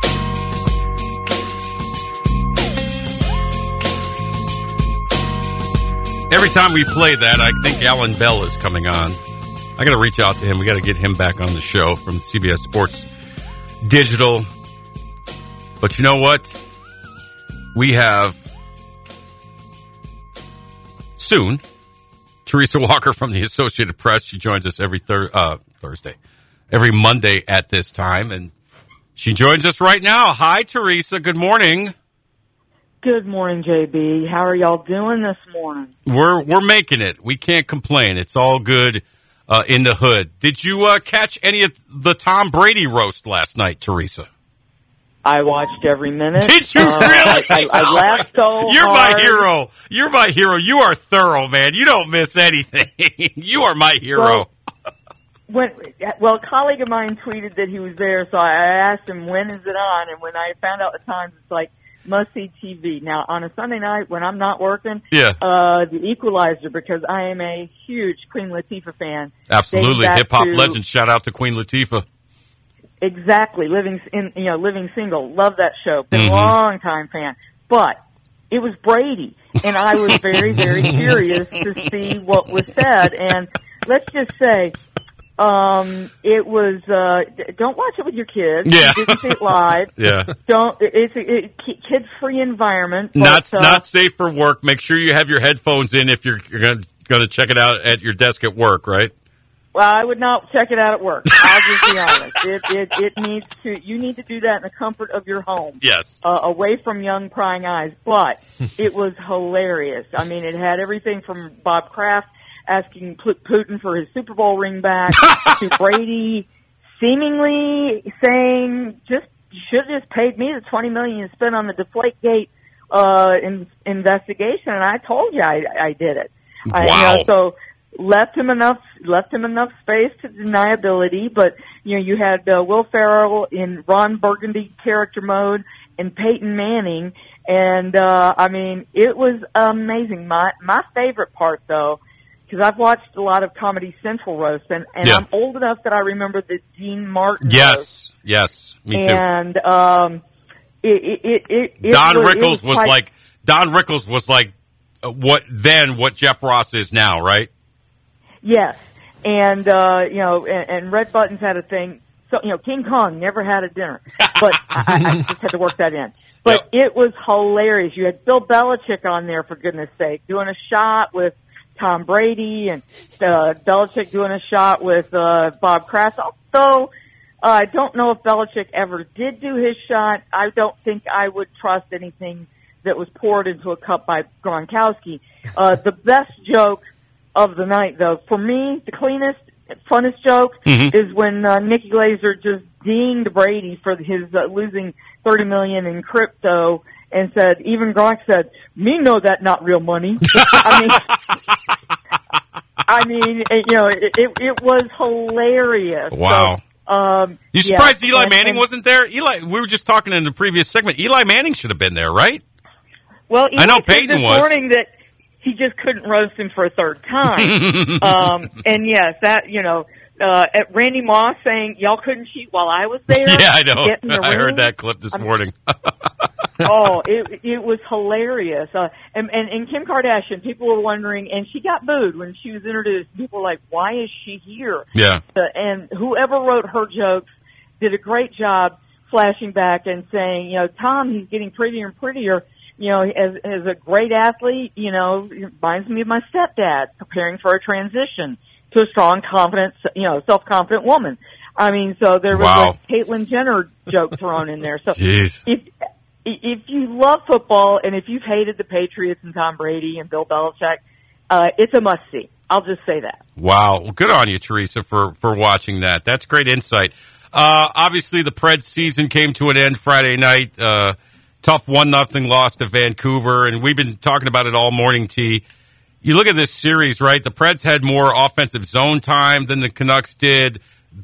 Every time we play that, I think Alan Bell is coming on. I got to reach out to him. We got to get him back on the show from CBS Sports Digital. But you know what? We have soon Teresa Walker from the Associated Press. She joins us every Thursday, every Monday at this time, and she joins us right now. Hi, Teresa. Good morning. Good morning, JB. How are y'all doing this morning? We're making it. We can't complain. It's all good in the hood. Did you catch any of the Tom Brady roast last night, Teresa? I watched every minute. Did you really? I laughed so You're hard. my hero. You're my hero. You are thorough, man. You don't miss anything. You are my hero. Well, a colleague of mine tweeted that he was there, so I asked him, when is it on? And when I found out the times, it's like, must-see TV. Now, on a Sunday night when I'm not working, The Equalizer, because I am a huge Queen Latifah fan. Absolutely. Hip-hop legend. Shout out to Queen Latifah. Exactly. Living Single. Love that show. Been a long time fan. But it was Brady, and I was very, very curious to see what was said. And let's just say, it was, don't watch it with your kids. Yeah. You didn't see it live. Yeah. It's a kid-free environment. But, not safe for work. Make sure you have your headphones in if you're going to check it out at your desk at work, right? Well, I would not check it out at work. I'll just be honest. It needs to. You need to do that in the comfort of your home. Yes. Away from young prying eyes. But it was hilarious. I mean, it had everything from Bob Kraft asking Putin for his Super Bowl ring back to Brady seemingly saying, you should have just paid me the $20 million you spent on the Deflategate investigation, and I told you I did it. Wow. So left him enough space to deniability, but you had Will Ferrell in Ron Burgundy character mode and Peyton Manning, and I mean, it was amazing. My favorite part, though, because I've watched a lot of Comedy Central roasts, and I'm old enough that I remember the Dean Martin roast. Yes, me too. And Don Rickles was like what Jeff Ross is now, right? Yes, and and Red Buttons had a thing. So King Kong never had a dinner, but I just had to work that in. But It was hilarious. You had Bill Belichick on there, for goodness sake, doing a shot with Tom Brady, and Belichick doing a shot with Bob Kraft. Although I don't know if Belichick ever did do his shot. I don't think I would trust anything that was poured into a cup by Gronkowski. The best joke of the night, though, for me, the cleanest, funnest joke is when Nikki Glaser just dinged Brady for his losing $30 million in crypto, and said, even Gronk said, "Me know that not real money." I mean, it was hilarious. Wow. So, you surprised Eli Manning wasn't there? We were just talking in the previous segment. Eli Manning should have been there, right? Well, I know Peyton this was. morning that he just couldn't roast him for a third time. And yes, that, at Randy Moss saying, y'all couldn't cheat while I was there. Yeah, I know. I heard ring. that clip this morning. It was hilarious. And Kim Kardashian, people were wondering, and she got booed when she was introduced. People were like, why is she here? Yeah. And whoever wrote her jokes did a great job flashing back and saying, Tom, he's getting prettier and prettier. As a great athlete, reminds me of my stepdad preparing for a transition to a strong, confident, self-confident woman. I mean, so there was a Caitlyn Jenner joke thrown in there. So jeez. if you love football and if you've hated the Patriots and Tom Brady and Bill Belichick, it's a must-see. I'll just say that. Wow. Well, good on you, Teresa, for watching that. That's great insight. Obviously, the Preds season came to an end Friday night. Tough 1-0 loss to Vancouver, and we've been talking about it all morning, T. You look at this series, right? The Preds had more offensive zone time than the Canucks did.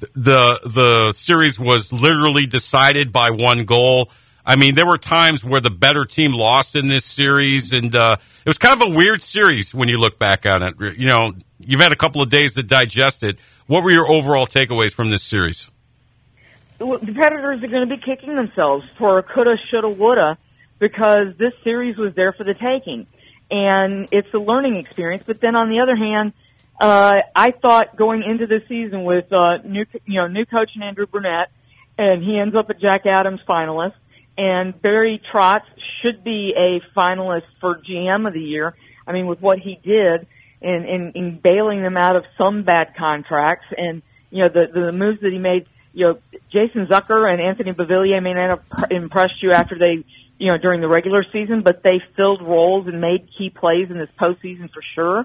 The series was literally decided by one goal. I mean, there were times where the better team lost in this series, and it was kind of a weird series when you look back on it. You know, you've had a couple of days to digest it. What were your overall takeaways from this series? The Predators are going to be kicking themselves for a coulda, shoulda, woulda, because this series was there for the taking. And it's a learning experience. But then on the other hand, I thought going into the season with new coach Andrew Brunette, and he ends up a Jack Adams finalist, and Barry Trotz should be a finalist for GM of the year. I mean, with what he did in bailing them out of some bad contracts, and the moves that he made. Jason Zucker and Anthony Beauvillier may not have impressed you after they, during the regular season, but they filled roles and made key plays in this postseason for sure.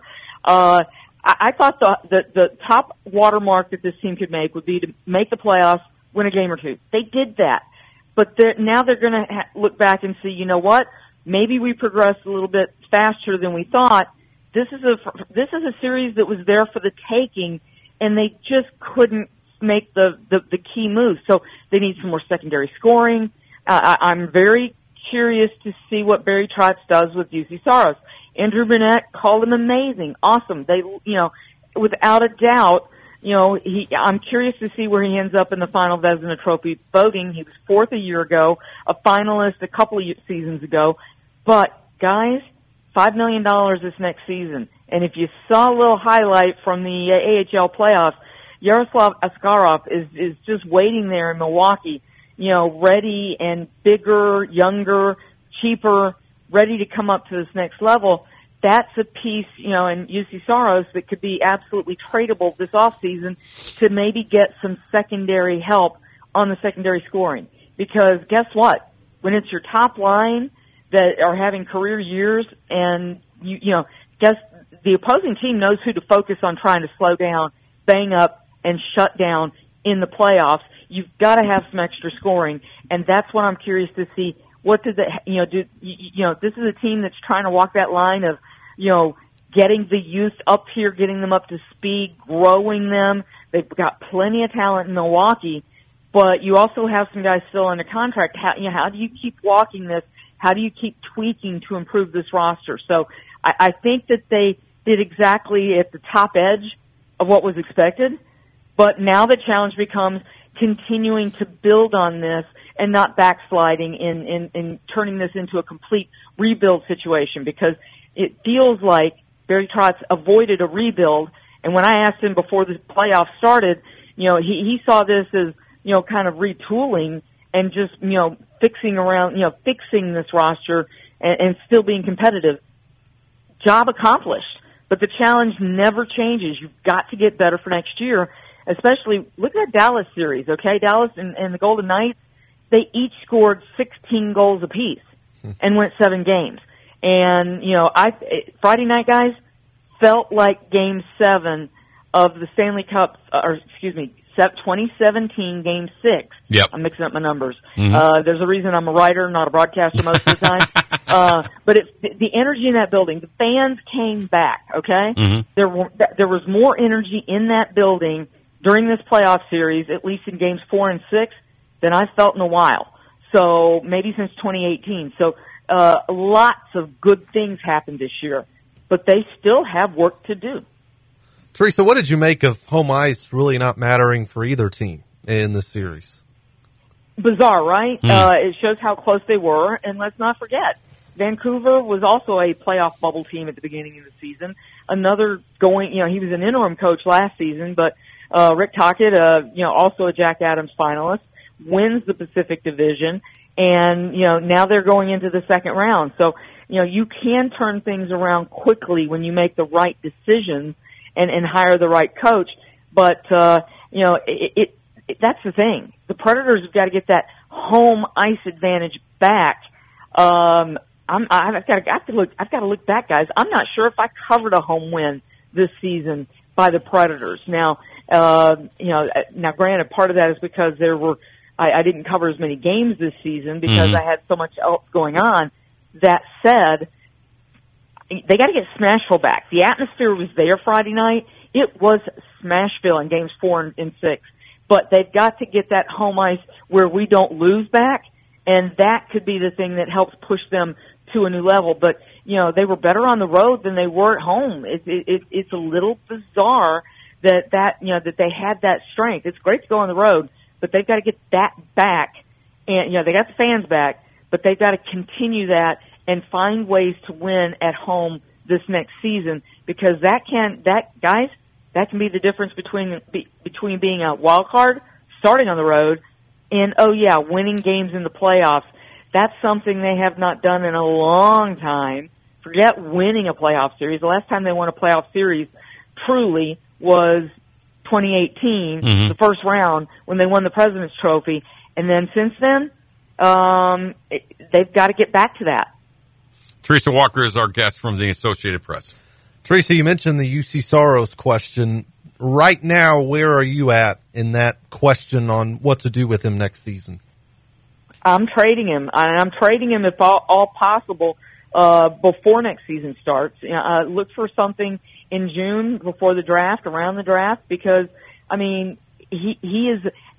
I thought the top watermark that this team could make would be to make the playoffs, win a game or two. They did that. But now they're going to look back and see, you know what? Maybe we progressed a little bit faster than we thought. This is a series that was there for the taking, and they just couldn't make the key moves. So they need some more secondary scoring. I'm very curious to see what Barry Trotz does with UC Saros. Andrew Burnett called him amazing, awesome. They, without a doubt, I'm curious to see where he ends up in the final Vezina Trophy voting. He was fourth a year ago, a finalist a couple of seasons ago. But guys, $5 million this next season. And if you saw a little highlight from the AHL playoffs, Yaroslav Askarov is just waiting there in Milwaukee, ready and bigger, younger, cheaper, ready to come up to this next level. That's a piece, in UC Saros that could be absolutely tradable this offseason to maybe get some secondary help on the secondary scoring. Because guess what? When it's your top line that are having career years and, guess the opposing team knows who to focus on trying to slow down, bang up, and shut down in the playoffs. You've got to have some extra scoring, and that's what I'm curious to see. What does it, do? This is a team that's trying to walk that line of, getting the youth up here, getting them up to speed, growing them. They've got plenty of talent in Milwaukee, but you also have some guys still under contract. How do you keep walking this? How do you keep tweaking to improve this roster? So I think that they did exactly at the top edge of what was expected. But now the challenge becomes continuing to build on this and not backsliding in turning this into a complete rebuild situation, because it feels like Barry Trotz avoided a rebuild. And when I asked him before the playoffs started, he saw this as, kind of retooling and just, fixing this roster and still being competitive. Job accomplished. But the challenge never changes. You've got to get better for next year. Especially, look at that Dallas series, okay? Dallas and the Golden Knights, they each scored 16 goals apiece and went 7 games. And, Friday night, guys, felt like Game 7 of the Stanley Cup, 2017 Game 6. Yep. I'm mixing up my numbers. Mm-hmm. There's a reason I'm a writer, not a broadcaster most of the time. But the energy in that building, the fans came back, okay? Mm-hmm. There was more energy in that building during this playoff series, at least in games 4 and 6, than I've felt in a while. So maybe since 2018. So lots of good things happened this year, but they still have work to do. Teresa, what did you make of home ice really not mattering for either team in this series? Bizarre, right? It shows how close they were, and let's not forget, Vancouver was also a playoff bubble team at the beginning of the season. Another he was an interim coach last season, but Rick Tocchet, also a Jack Adams finalist, wins the Pacific Division, and, now they're going into the second round. So, you can turn things around quickly when you make the right decisions and hire the right coach. But, that's the thing. The Predators have got to get that home ice advantage back I've got to look back, guys. I'm not sure if I covered a home win this season by the Predators. Now, granted, part of that is because I didn't cover as many games this season because I had so much else going on. That said, they got to get Smashville back. The atmosphere was there Friday night. It was Smashville in games 4 and 6. But they've got to get that home ice where we don't lose back, and that could be the thing that helps push them to a new level. But, they were better on the road than they were at home. It's a little bizarre that they had that strength. It's great to go on the road, but they've got to get that back. And, they got the fans back, but they've got to continue that and find ways to win at home this next season, because that can be the difference between being a wild card, starting on the road, and winning games in the playoffs. That's something they have not done in a long time. Forget winning a playoff series. The last time they won a playoff series truly was 2018, the first round, when they won the President's Trophy. And then since then, they've got to get back to that. Teresa Walker is our guest from the Associated Press. Teresa, you mentioned the UC Soros question. Right now, where are you at in that question on what to do with him next season? I'm trading him. I'm trading him if all possible before next season starts. Look for something in June before the draft, around the draft, because, he is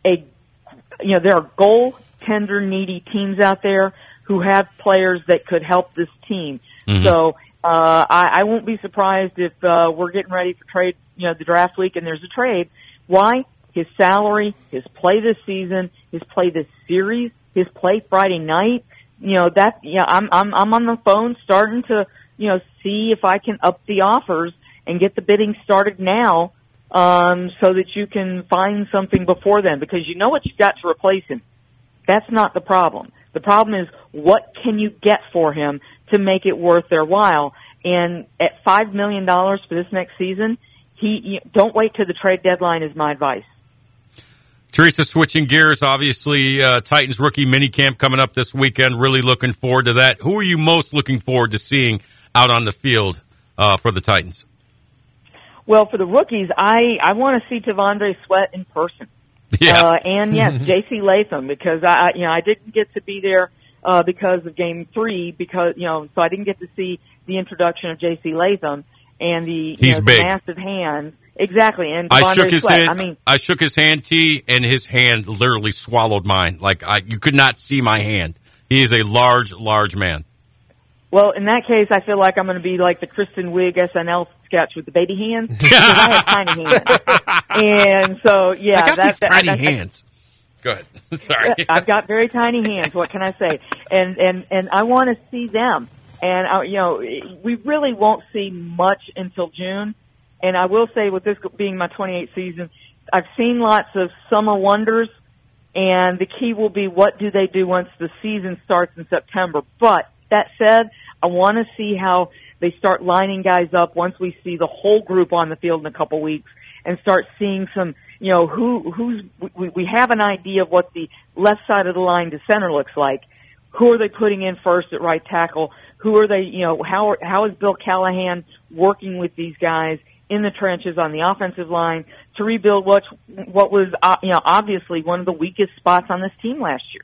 there are goaltender-needy teams out there who have players that could help this team. So I won't be surprised if we're getting ready for trade, the draft week, and there's a trade. Why? His salary, his play this season, his play this series, his play Friday night. I'm on the phone starting to see if I can up the offers and get the bidding started now, so that you can find something before then, because you know what you've got to replace him. That's not the problem. The problem is, what can you get for him to make it worth their while? And at $5 million for this next season, don't wait till the trade deadline is my advice. Teresa, switching gears, obviously, Titans rookie minicamp coming up this weekend. Really looking forward to that. Who are you most looking forward to seeing out on the field for the Titans? Well, for the rookies, I want to see T'Vondre Sweat in person. Yeah. And yes, J.C. Latham, because I didn't get to be there because of Game 3, because so I didn't get to see the introduction of J.C. Latham and the massive hands. Exactly, and I shook his hand. I shook his hand, T, and his hand literally swallowed mine. You could not see my hand. He is a large, large man. Well, in that case, I feel like I'm going to be like the Kristen Wiig SNL sketch with the baby hands, because I have tiny hands. And so, yeah. I got these tiny hands. Go ahead. Sorry. I've got very tiny hands. What can I say? And I want to see them. And, we really won't see much until June. And I will say, with this being my 28th season, I've seen lots of summer wonders, and the key will be, what do they do once the season starts in September? But that said, I want to see how they start lining guys up once we see the whole group on the field in a couple weeks, and start seeing some, we have an idea of what the left side of the line to center looks like. Who are they putting in first at right tackle? Who are they, how is Bill Callahan working with these guys in the trenches on the offensive line to rebuild what was, obviously one of the weakest spots on this team last year?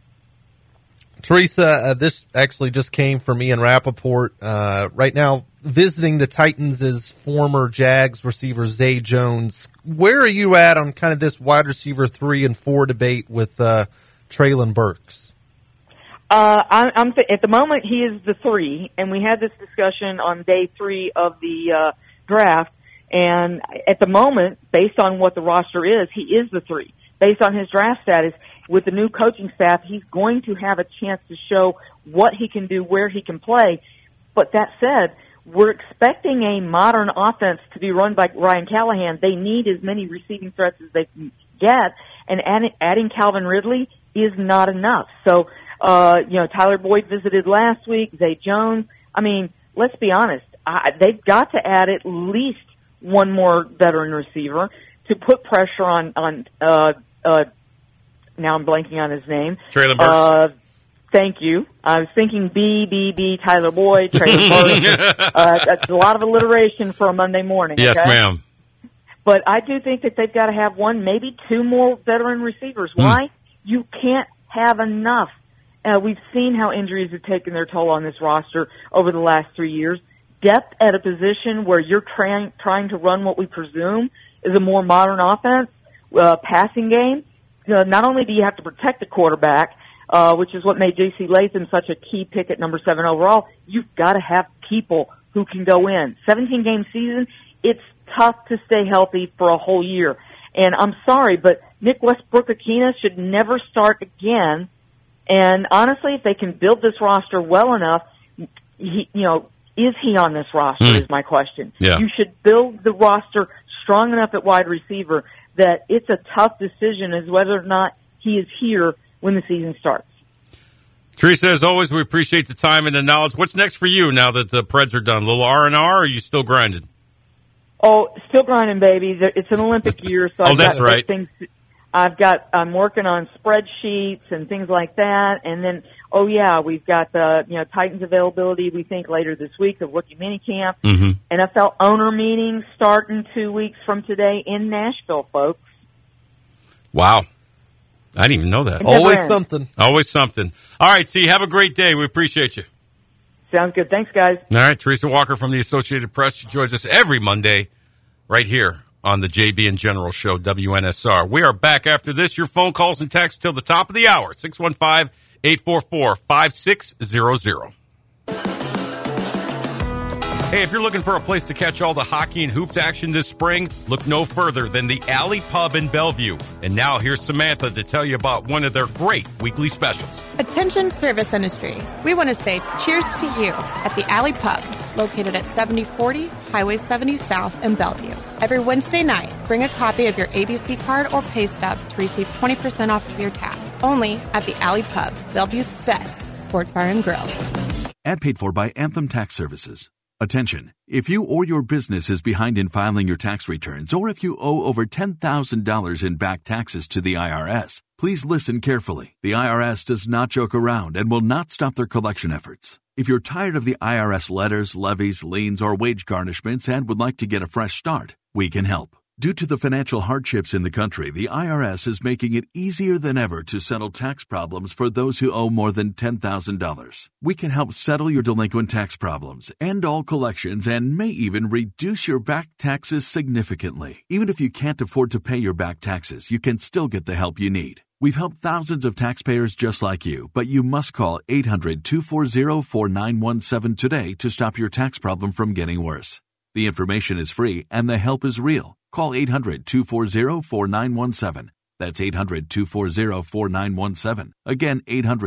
Teresa, this actually just came from Ian Rappaport. Right now, visiting the Titans is former Jags receiver Zay Jones. Where are you at on kind of this wide receiver 3 and 4 debate with Treylon Burks? I'm at the moment, he is the 3, and we had this discussion on day 3 of the draft. And at the moment, based on what the roster is, he is the 3. Based on his draft status, with the new coaching staff, he's going to have a chance to show what he can do, where he can play. But that said, we're expecting a modern offense to be run by Ryan Callahan. They need as many receiving threats as they can get, and adding Calvin Ridley is not enough. So, Tyler Boyd visited last week, Zay Jones. I mean, let's be honest. They've got to add at least one more veteran receiver to put pressure on now I'm blanking on his name. Treylon Burks. Thank you. I was thinking B, Tyler Boyd, Traylon Burks. That's a lot of alliteration for a Monday morning. Yes, okay? ma'am. But I do think that they've got to have one, maybe two more veteran receivers. Why? You can't have enough. We've seen how injuries have taken their toll on this roster over the last 3 years. Depth at a position where you're trying to run what we presume is a more modern offense, passing game. Not only do you have to protect the quarterback, which is what made J.C. Latham such a key pick at number 7 overall, you've got to have people who can go in. 17-game season, it's tough to stay healthy for a whole year. And I'm sorry, but Nick Westbrook-Akina should never start again. And honestly, if they can build this roster well enough, is he on this roster is my question. Yeah. You should build the roster strong enough at wide receiver that it's a tough decision as whether or not he is here when the season starts. Teresa, as always, we appreciate the time and the knowledge. What's next for you now that the Preds are done? A little R&R, or are you still grinding? Oh, still grinding, baby. It's an Olympic year, so that's right. I'm working on spreadsheets and things like that, and then we've got the Titans availability. We think later this week of rookie minicamp. NFL owner meetings start in 2 weeks from today in Nashville, folks. Wow, I didn't even know that. Always something. Always something. All right, T, have a great day. We appreciate you. Sounds good. Thanks, guys. All right, Teresa Walker from the Associated Press. She joins us every Monday right here on the JB and General Show, WNSR. We are back after this. Your phone calls and texts till the top of the hour, 615-844-5600. Hey, if you're looking for a place to catch all the hockey and hoops action this spring, look no further than the Alley Pub in Bellevue. And now here's Samantha to tell you about one of their great weekly specials. Attention service industry. We want to say cheers to you at the Alley Pub, located at 7040 Highway 70 South in Bellevue. Every Wednesday night, bring a copy of your ABC card or pay stub to receive 20% off of your tab. Only at the Alley Pub, Bellevue's best sports bar and grill. Ad paid for by Anthem Tax Services. Attention, if you or your business is behind in filing your tax returns, or if you owe over $10,000 in back taxes to the IRS, please listen carefully. The IRS does not joke around and will not stop their collection efforts. If you're tired of the IRS letters, levies, liens, or wage garnishments and would like to get a fresh start, we can help. Due to the financial hardships in the country, the IRS is making it easier than ever to settle tax problems for those who owe more than $10,000. We can help settle your delinquent tax problems, end all collections, and may even reduce your back taxes significantly. Even if you can't afford to pay your back taxes, you can still get the help you need. We've helped thousands of taxpayers just like you, but you must call 800-240-4917 today to stop your tax problem from getting worse. The information is free and the help is real. Call 800-240-4917. That's 800-240-4917. Again,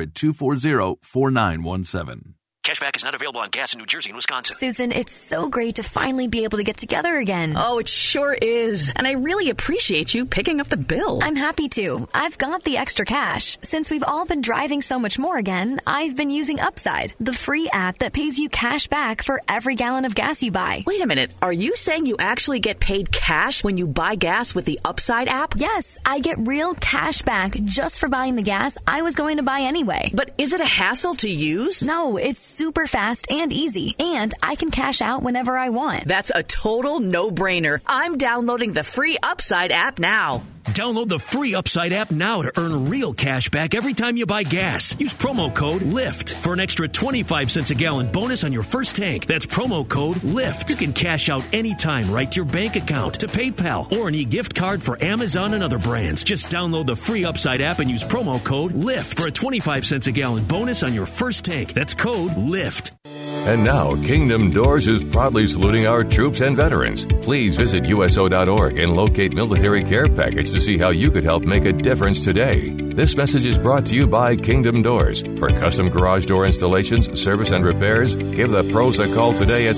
800-240-4917. Cashback is not available on gas in New Jersey and Wisconsin. Susan, it's so great to finally be able to get together again. Oh, it sure is. And I really appreciate you picking up the bill. I'm happy to. I've got the extra cash. Since we've all been driving so much more again, I've been using Upside, the free app that pays you cash back for every gallon of gas you buy. Wait a minute. Are you saying you actually get paid cash when you buy gas with the Upside app? Yes, I get real cash back just for buying the gas I was going to buy anyway. But is it a hassle to use? No, it's super fast and easy, and I can cash out whenever I want. That's a total no-brainer. I'm downloading the free Upside app now. Download the free Upside app now to earn real cash back every time you buy gas. Use promo code LIFT for an extra 25 cents a gallon bonus on your first tank. That's promo code LIFT. You can cash out anytime right to your bank account, to PayPal, or an e-gift card for Amazon and other brands. Just download the free Upside app and use promo code LIFT for a 25 cents a gallon bonus on your first tank. That's code LIFT. And now, Kingdom Doors is proudly saluting our troops and veterans. Please visit USO.org and locate Military Care Package to see how you could help make a difference today. This message is brought to you by Kingdom Doors. For custom garage door installations, service, and repairs, give the pros a call today at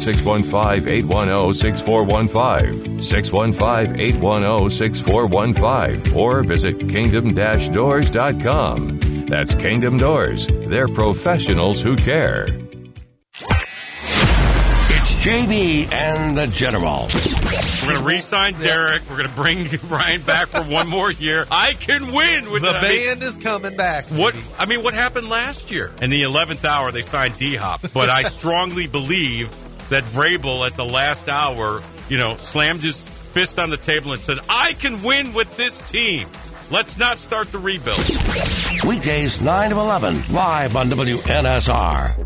615-810-6415, 615-810-6415, or visit kingdom-doors.com. That's Kingdom Doors. They're professionals who care. JB and the General. We're going to re-sign Derek. We're going to bring Ryan back for one more year. I can win with the band is coming back. What happened last year? In the 11th hour, they signed D-Hop. But I strongly believe that Vrabel at the last hour, slammed his fist on the table and said, I can win with this team. Let's not start the rebuild. Weekdays 9 to 11, live on WNSR.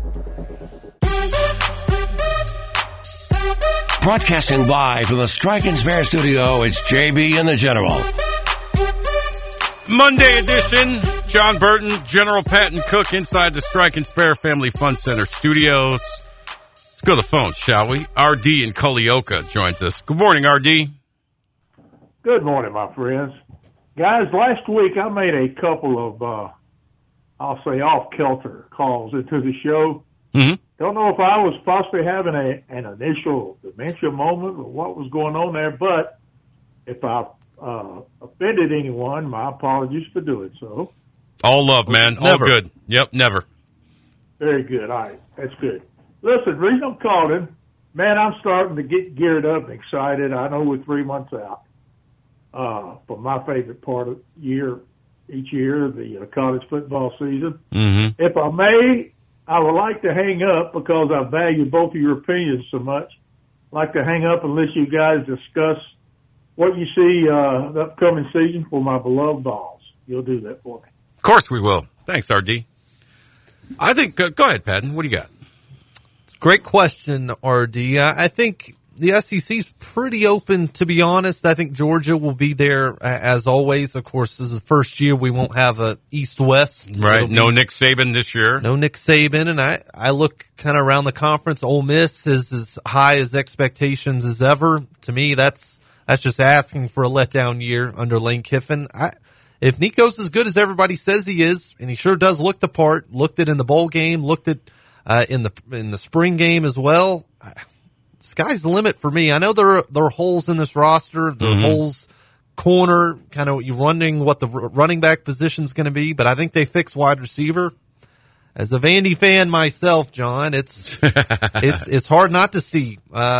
Broadcasting live from the Strike and Spare studio, it's JB and the General. Monday edition, John Burton, General Patton Cook inside the Strike and Spare Family Fun Center studios. Let's go to the phone, shall we? RD in Culleoka joins us. Good morning, RD. Good morning, my friends. Guys, last week I made a couple of, I'll say, off-kilter calls into the show. Mm-hmm. Don't know if I was possibly having an initial dementia moment or what was going on there, but if I offended anyone, my apologies for doing so. All love, man. Never. All good. Yep, never. Very good. All right. That's good. Listen, the reason I'm calling, man, I'm starting to get geared up and excited. I know we're 3 months out from my favorite part of the year, each year, the college football season. Mm-hmm. If I may, I would like to hang up because I value both of your opinions so much. I'd like to hang up and let you guys discuss what you see the upcoming season for my beloved Vols. You'll do that for me. Of course we will. Thanks, RD. I think, go ahead, Patton. What do you got? Great question, RD. I think the SEC's pretty open, to be honest. I think Georgia will be there as always. Of course, this is the first year we won't have a East-West. Right. No Nick Saban this year. No Nick Saban. And I look kind of around the conference. Ole Miss is as high as expectations as ever. To me, that's just asking for a letdown year under Lane Kiffin. If Nico's as good as everybody says he is, and he sure does look the part, looked it in the bowl game, looked it in the spring game as well, sky's the limit for me. I know there are holes in this roster. There are holes corner, kind of you're wondering what the running back position is going to be, but I think they fix wide receiver. As a Vandy fan myself, John, it's hard not to see.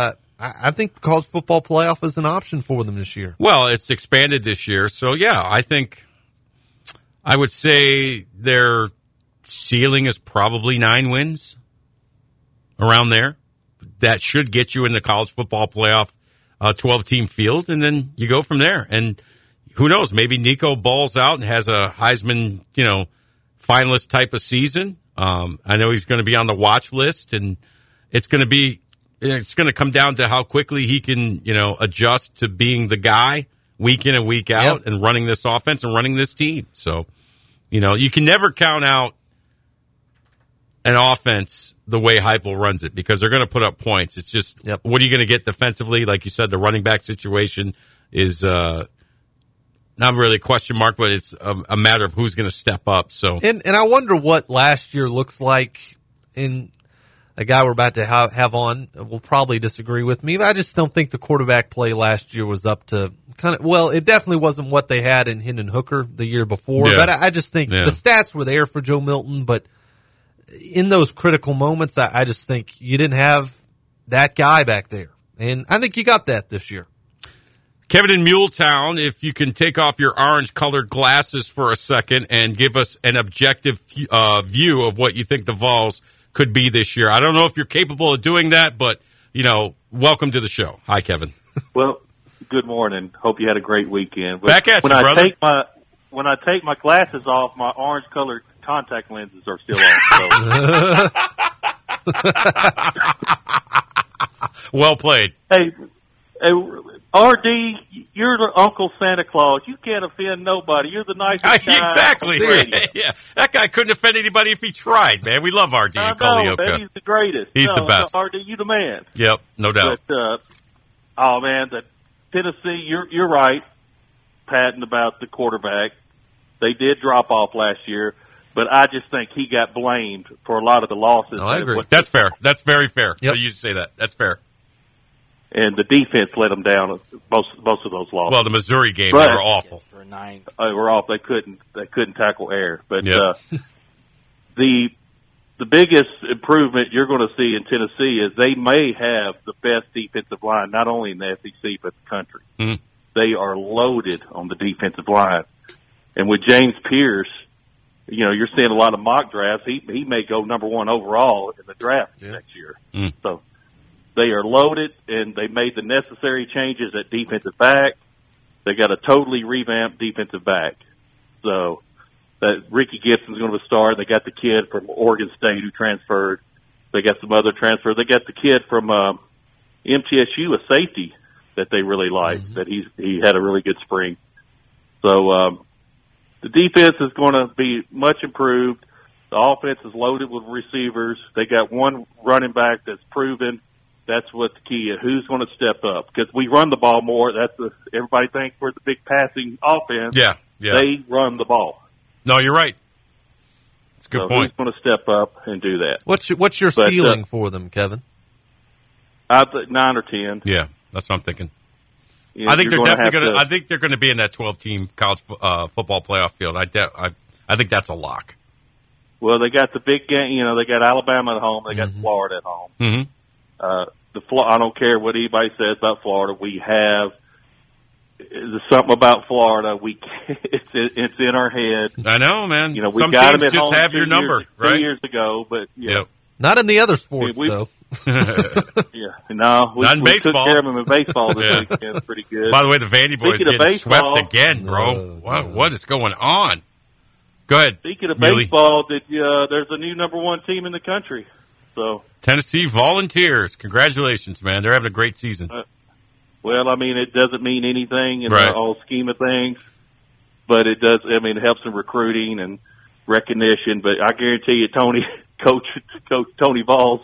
I think the college football playoff is an option for them this year. Well, it's expanded this year, so yeah, I would say their ceiling is probably 9 wins, around there. That should get you in the college football playoff 12-team field, and then you go from there. And who knows, maybe Nico balls out and has a Heisman, finalist type of season. I know he's going to be on the watch list, and it's going to come down to how quickly he can, adjust to being the guy week in and week out and running this offense and running this team. So, you can never count out an offense the way Heupel runs it, because they're going to put up points. It's just, what are you going to get defensively? Like you said, the running back situation is not really a question mark, but it's a matter of who's going to step up. So, and I wonder what last year looks like. In a guy we're about to have on will probably disagree with me, but I just don't think the quarterback play last year was up to it definitely wasn't what they had in Hendon Hooker the year before. Yeah. But I just think the stats were there for Joe Milton, but in those critical moments, I just think you didn't have that guy back there. And I think you got that this year. Kevin in Muletown, if you can take off your orange-colored glasses for a second and give us an objective view of what you think the Vols could be this year. I don't know if you're capable of doing that, but, welcome to the show. Hi, Kevin. Well, good morning. Hope you had a great weekend. But back at you, brother. When I take my glasses off, my orange-colored contact lenses are still on. So. Well played. Hey, RD, you're the Uncle Santa Claus. You can't offend nobody. You're the nicest guy. Exactly. Yeah, that guy couldn't offend anybody if he tried, man. We love RD in Culleoka. Man, he's the greatest. He's the best. RD, you the man. Yep, no doubt. But, the Tennessee, you're right, Patton, about the quarterback. They did drop off last year, but I just think he got blamed for a lot of the losses. I agree. That's fair. That's very fair. Yep. You say that. That's fair. And the defense let them down most of those losses. Well, the Missouri game, they were awful. For 9, they were off. They couldn't tackle air. But the biggest improvement you're going to see in Tennessee is they may have the best defensive line, not only in the SEC, but the country. Mm. They are loaded on the defensive line. And with James Pierce, you're seeing a lot of mock drafts. He may go number 1 overall in the draft next year. Mm. So they are loaded, and they made the necessary changes at defensive back. They got a totally revamped defensive back. So that Ricky Gibson's going to start. They got the kid from Oregon State who transferred. They got some other transfers. They got the kid from MTSU, a safety that they really like. Mm-hmm. That he had a really good spring. So the defense is going to be much improved. The offense is loaded with receivers. They got one running back that's proven. That's what the key is. Who's going to step up? Because we run the ball more. Everybody thinks we're the big passing offense. Yeah. They run the ball. No, you're right. It's a good point. Who's going to step up and do that? What's your ceiling for them, Kevin? 9 or 10. Yeah, that's what I'm thinking. I think they're definitely going to. I think they're going to be in that 12-team college football playoff field. I think that's a lock. Well, they got the big game. They got Alabama at home. They got Florida at home. Mm-hmm. I don't care what anybody says about Florida. We have there's something about Florida. It's in our head. I know, man. We Some got teams them at just home have your number, right? 2 years ago, but yep. Not in the other sports, though. Yeah, no, we took care of them in baseball this weekend. Pretty good. By the way, the Vandy boys getting swept again, bro. What is going on? Go ahead. Speaking of baseball, there's a new number 1 team in the country. So Tennessee Volunteers, congratulations, man! They're having a great season. Well, it doesn't mean anything in the whole scheme of things, but it does. It helps in recruiting and recognition. But I guarantee you, Coach Tony Vols,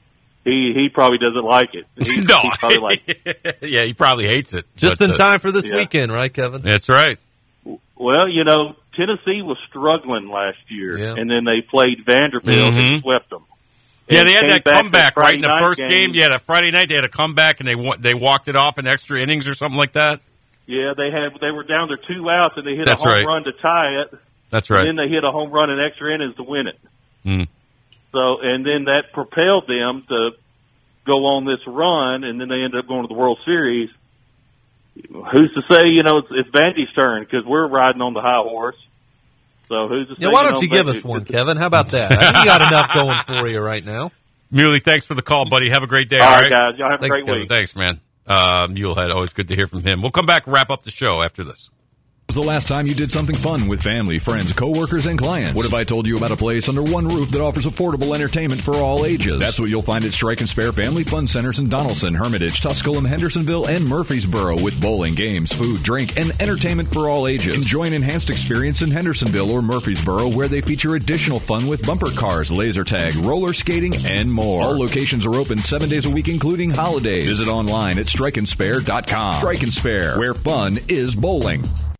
he probably doesn't like it. He probably yeah, he probably hates it. Just in time for this weekend, right, Kevin? That's right. Well, Tennessee was struggling last year, and then they played Vanderbilt and swept them. Yeah, they had that comeback right in the first game. Yeah, that Friday night they had a comeback and they walked it off in extra innings or something like that. Yeah, they were down to 2 outs and they hit a home run to tie it. That's right. And then they hit a home run in extra innings to win it. Mm. So, and then that propelled them to go on this run, and then they ended up going to the World Series. Who's to say? It's Vandy's turn because we're riding on the high horse. So who's to say? Why don't you give us one, Kevin? How about that? I think you got enough going for you right now. Muley, thanks for the call, buddy. Have a great day. All right, guys. Y'all have a great week. Thanks, man. Mulehead, always good to hear from him. We'll come back and wrap up the show after this. Was the last time you did something fun with family, friends, coworkers, and clients? What if I told you about a place under one roof that offers affordable entertainment for all ages? That's what you'll find at Strike and Spare Family Fun Centers in Donaldson, Hermitage, Tusculum, Hendersonville, and Murfreesboro with bowling, games, food, drink, and entertainment for all ages. Enjoy an enhanced experience in Hendersonville or Murfreesboro where they feature additional fun with bumper cars, laser tag, roller skating, and more. All locations are open 7 days a week, including holidays. Visit online at strikeandspare.com. Strike and Spare, where fun is bowling.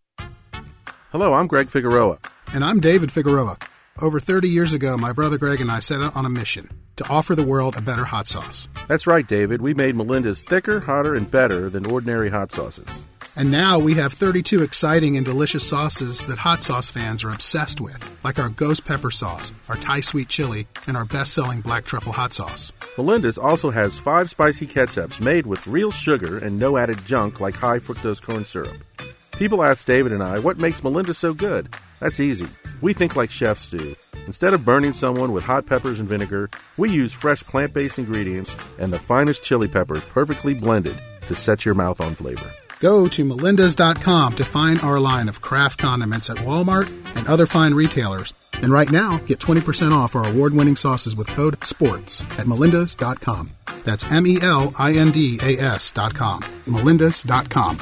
Hello, I'm Greg Figueroa. And I'm David Figueroa. Over 30 years ago, my brother Greg and I set out on a mission to offer the world a better hot sauce. That's right, David. We made Melinda's thicker, hotter, and better than ordinary hot sauces. And now we have 32 exciting and delicious sauces that hot sauce fans are obsessed with, like our ghost pepper sauce, our Thai sweet chili, and our best-selling black truffle hot sauce. Melinda's also has 5 spicy ketchups made with real sugar and no added junk like high fructose corn syrup. People ask David and I, what makes Melinda so good? That's easy. We think like chefs do. Instead of burning someone with hot peppers and vinegar, we use fresh plant-based ingredients and the finest chili peppers perfectly blended to set your mouth on flavor. Go to melindas.com to find our line of craft condiments at Walmart and other fine retailers. And right now, get 20% off our award-winning sauces with code SPORTS at melindas.com. That's melindas.com. melindas.com.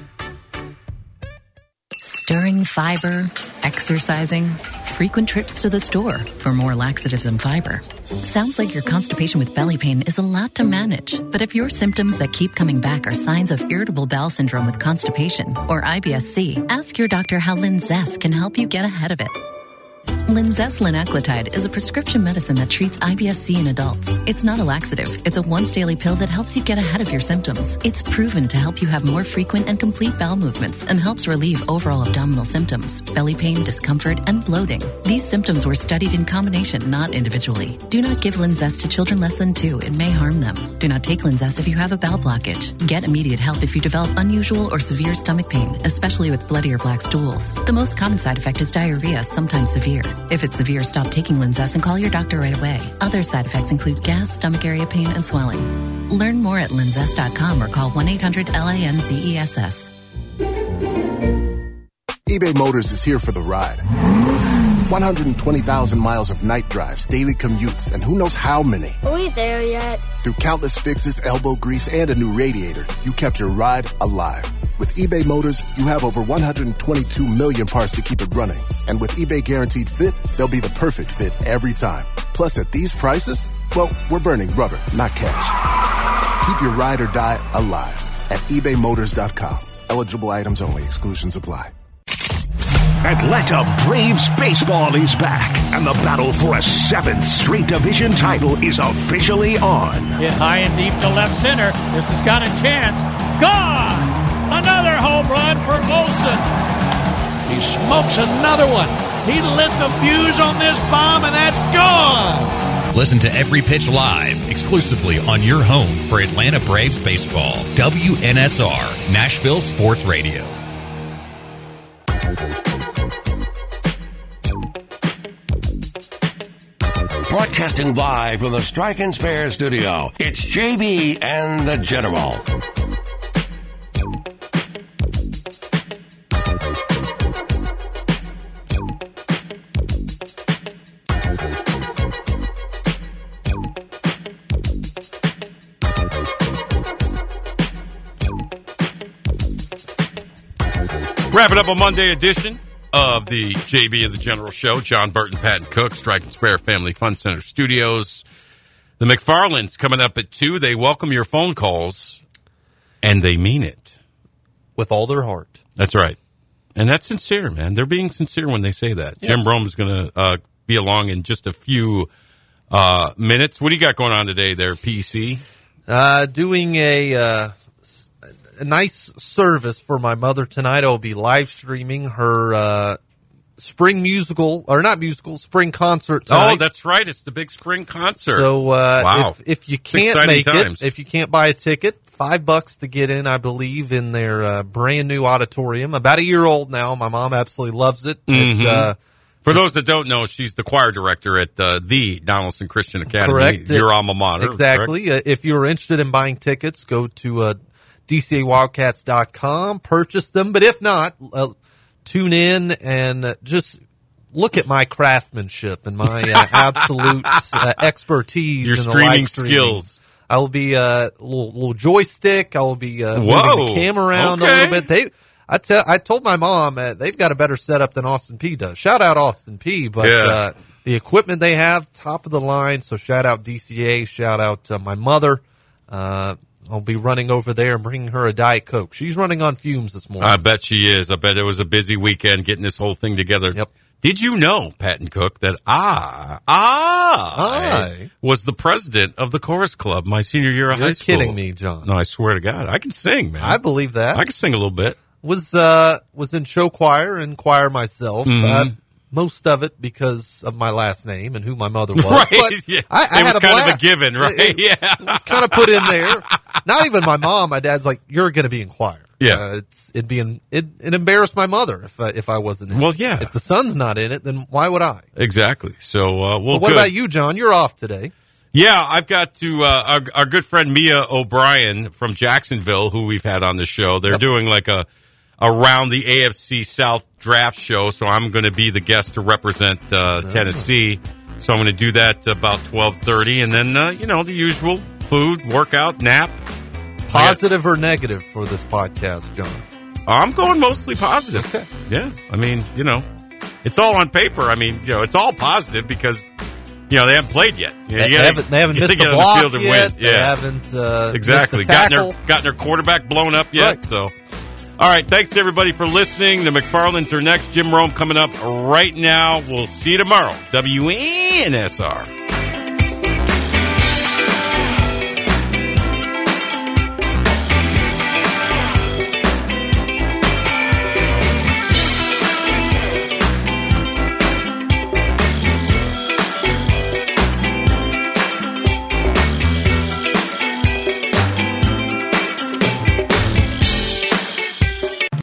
Stirring fiber, exercising, frequent trips to the store for more laxatives and fiber. Sounds like your constipation with belly pain is a lot to manage. But if your symptoms that keep coming back are signs of irritable bowel syndrome with constipation or IBS-C, ask your doctor how Linzess can help you get ahead of it. Linzess linaclotide is a prescription medicine that treats IBS-C in adults. It's not a laxative. It's a once-daily pill that helps you get ahead of your symptoms. It's proven to help you have more frequent and complete bowel movements and helps relieve overall abdominal symptoms, belly pain, discomfort, and bloating. These symptoms were studied in combination, not individually. Do not give Linzess to children less than 2. It may harm them. Do not take Linzess if you have a bowel blockage. Get immediate help if you develop unusual or severe stomach pain, especially with bloody or black stools. The most common side effect is diarrhea, sometimes severe. If it's severe, stop taking Linzess and call your doctor right away. Other side effects include gas, stomach area pain, and swelling. Learn more at linzess.com or call 1-800-LINZESS. eBay Motors is here for the ride. 120,000 miles of night drives, daily commutes, and who knows how many. Are we there yet? Through countless fixes, elbow grease, and a new radiator, you kept your ride alive. With eBay Motors, you have over 122 million parts to keep it running. And with eBay Guaranteed Fit, they'll be the perfect fit every time. Plus, at these prices, well, we're burning rubber, not cash. Keep your ride or die alive at ebaymotors.com. Eligible items only. Exclusions apply. Atlanta Braves baseball is back, and the battle for a 7th straight division title is officially on. Hit high and deep to left center. This has got a chance. Gone! Another home run for Olsen. He smokes another one. He lit the fuse on this bomb, and that's gone. Listen to every pitch live, exclusively on your home for Atlanta Braves baseball. WNSR, Nashville Sports Radio. Broadcasting live from the Strike and Spare studio, it's JB and the General. Wrapping up a Monday edition of the JB and the General Show. John Burton, Patton Cook, Strike and Spare Family Fun Center Studios. The McFarlands coming up at 2. They welcome your phone calls, and they mean it. With all their heart. That's right. And that's sincere, man. They're being sincere when they say that. Yes. Jim Rome is going to be along in just a few minutes. What do you got going on today there, PC? Doing a nice service for my mother tonight. I'll be live streaming her spring musical, or not musical, spring concert tonight. Oh, that's right. It's the big spring concert. So wow. if you can't make it, if you can't buy a ticket, $5 to get in, I believe, in their brand new auditorium. About a year old now. My mom absolutely loves it. Mm-hmm. For those that don't know, she's the choir director at the Donaldson Christian Academy. Correct. Your alma mater. Exactly. If you're interested in buying tickets, go to DCAWildcats.com, purchase them. But if not, tune in and just look at my craftsmanship and my absolute expertise. Your in the streaming live skills. I will be a little joystick. I will be moving the camera around a little bit. I told my mom they've got a better setup than Austin P does. Shout out Austin P, but the equipment they have, top of the line. So shout out DCA. Shout out my mother. I'll be running over there and bringing her a Diet Coke. She's running on fumes this morning. I bet she is. I bet it was a busy weekend getting this whole thing together. Yep. Did you know, Patton Cook, that I was the president of the chorus club my senior year of high school? You're kidding me, John. No, I swear to God. I can sing, man. I believe that. I can sing a little bit. Was in show choir and choir myself. Mm-hmm. Most of it because of my last name and who my mother was. Right. But yeah. I had a blast. Kind of a given, right? It was kind of put in there. Not even my mom. My dad's like, "You're going to be in choir." Yeah. It embarrassed my mother if I wasn't in it. Well, yeah. If the son's not in it, then why would I? Exactly. So, what about you, John? You're off today. Yeah, I've got to our good friend Mia O'Brien from Jacksonville, who we've had on the show. They're doing like a around the AFC South draft show, so I'm going to be the guest to represent Tennessee. So I'm going to do that about 12:30, and then the usual food, workout, nap. Positive or negative for this podcast, John? I'm going mostly positive. Okay. Yeah, I mean, it's all on paper. I mean, it's all positive because they haven't played yet. They haven't missed the block yet. Win. Yeah. They haven't exactly missed the tackle. gotten their quarterback blown up yet. Right. So All right, thanks to everybody for listening. The McFarlands are next. Jim Rome coming up right now. We'll see you tomorrow. WNSR.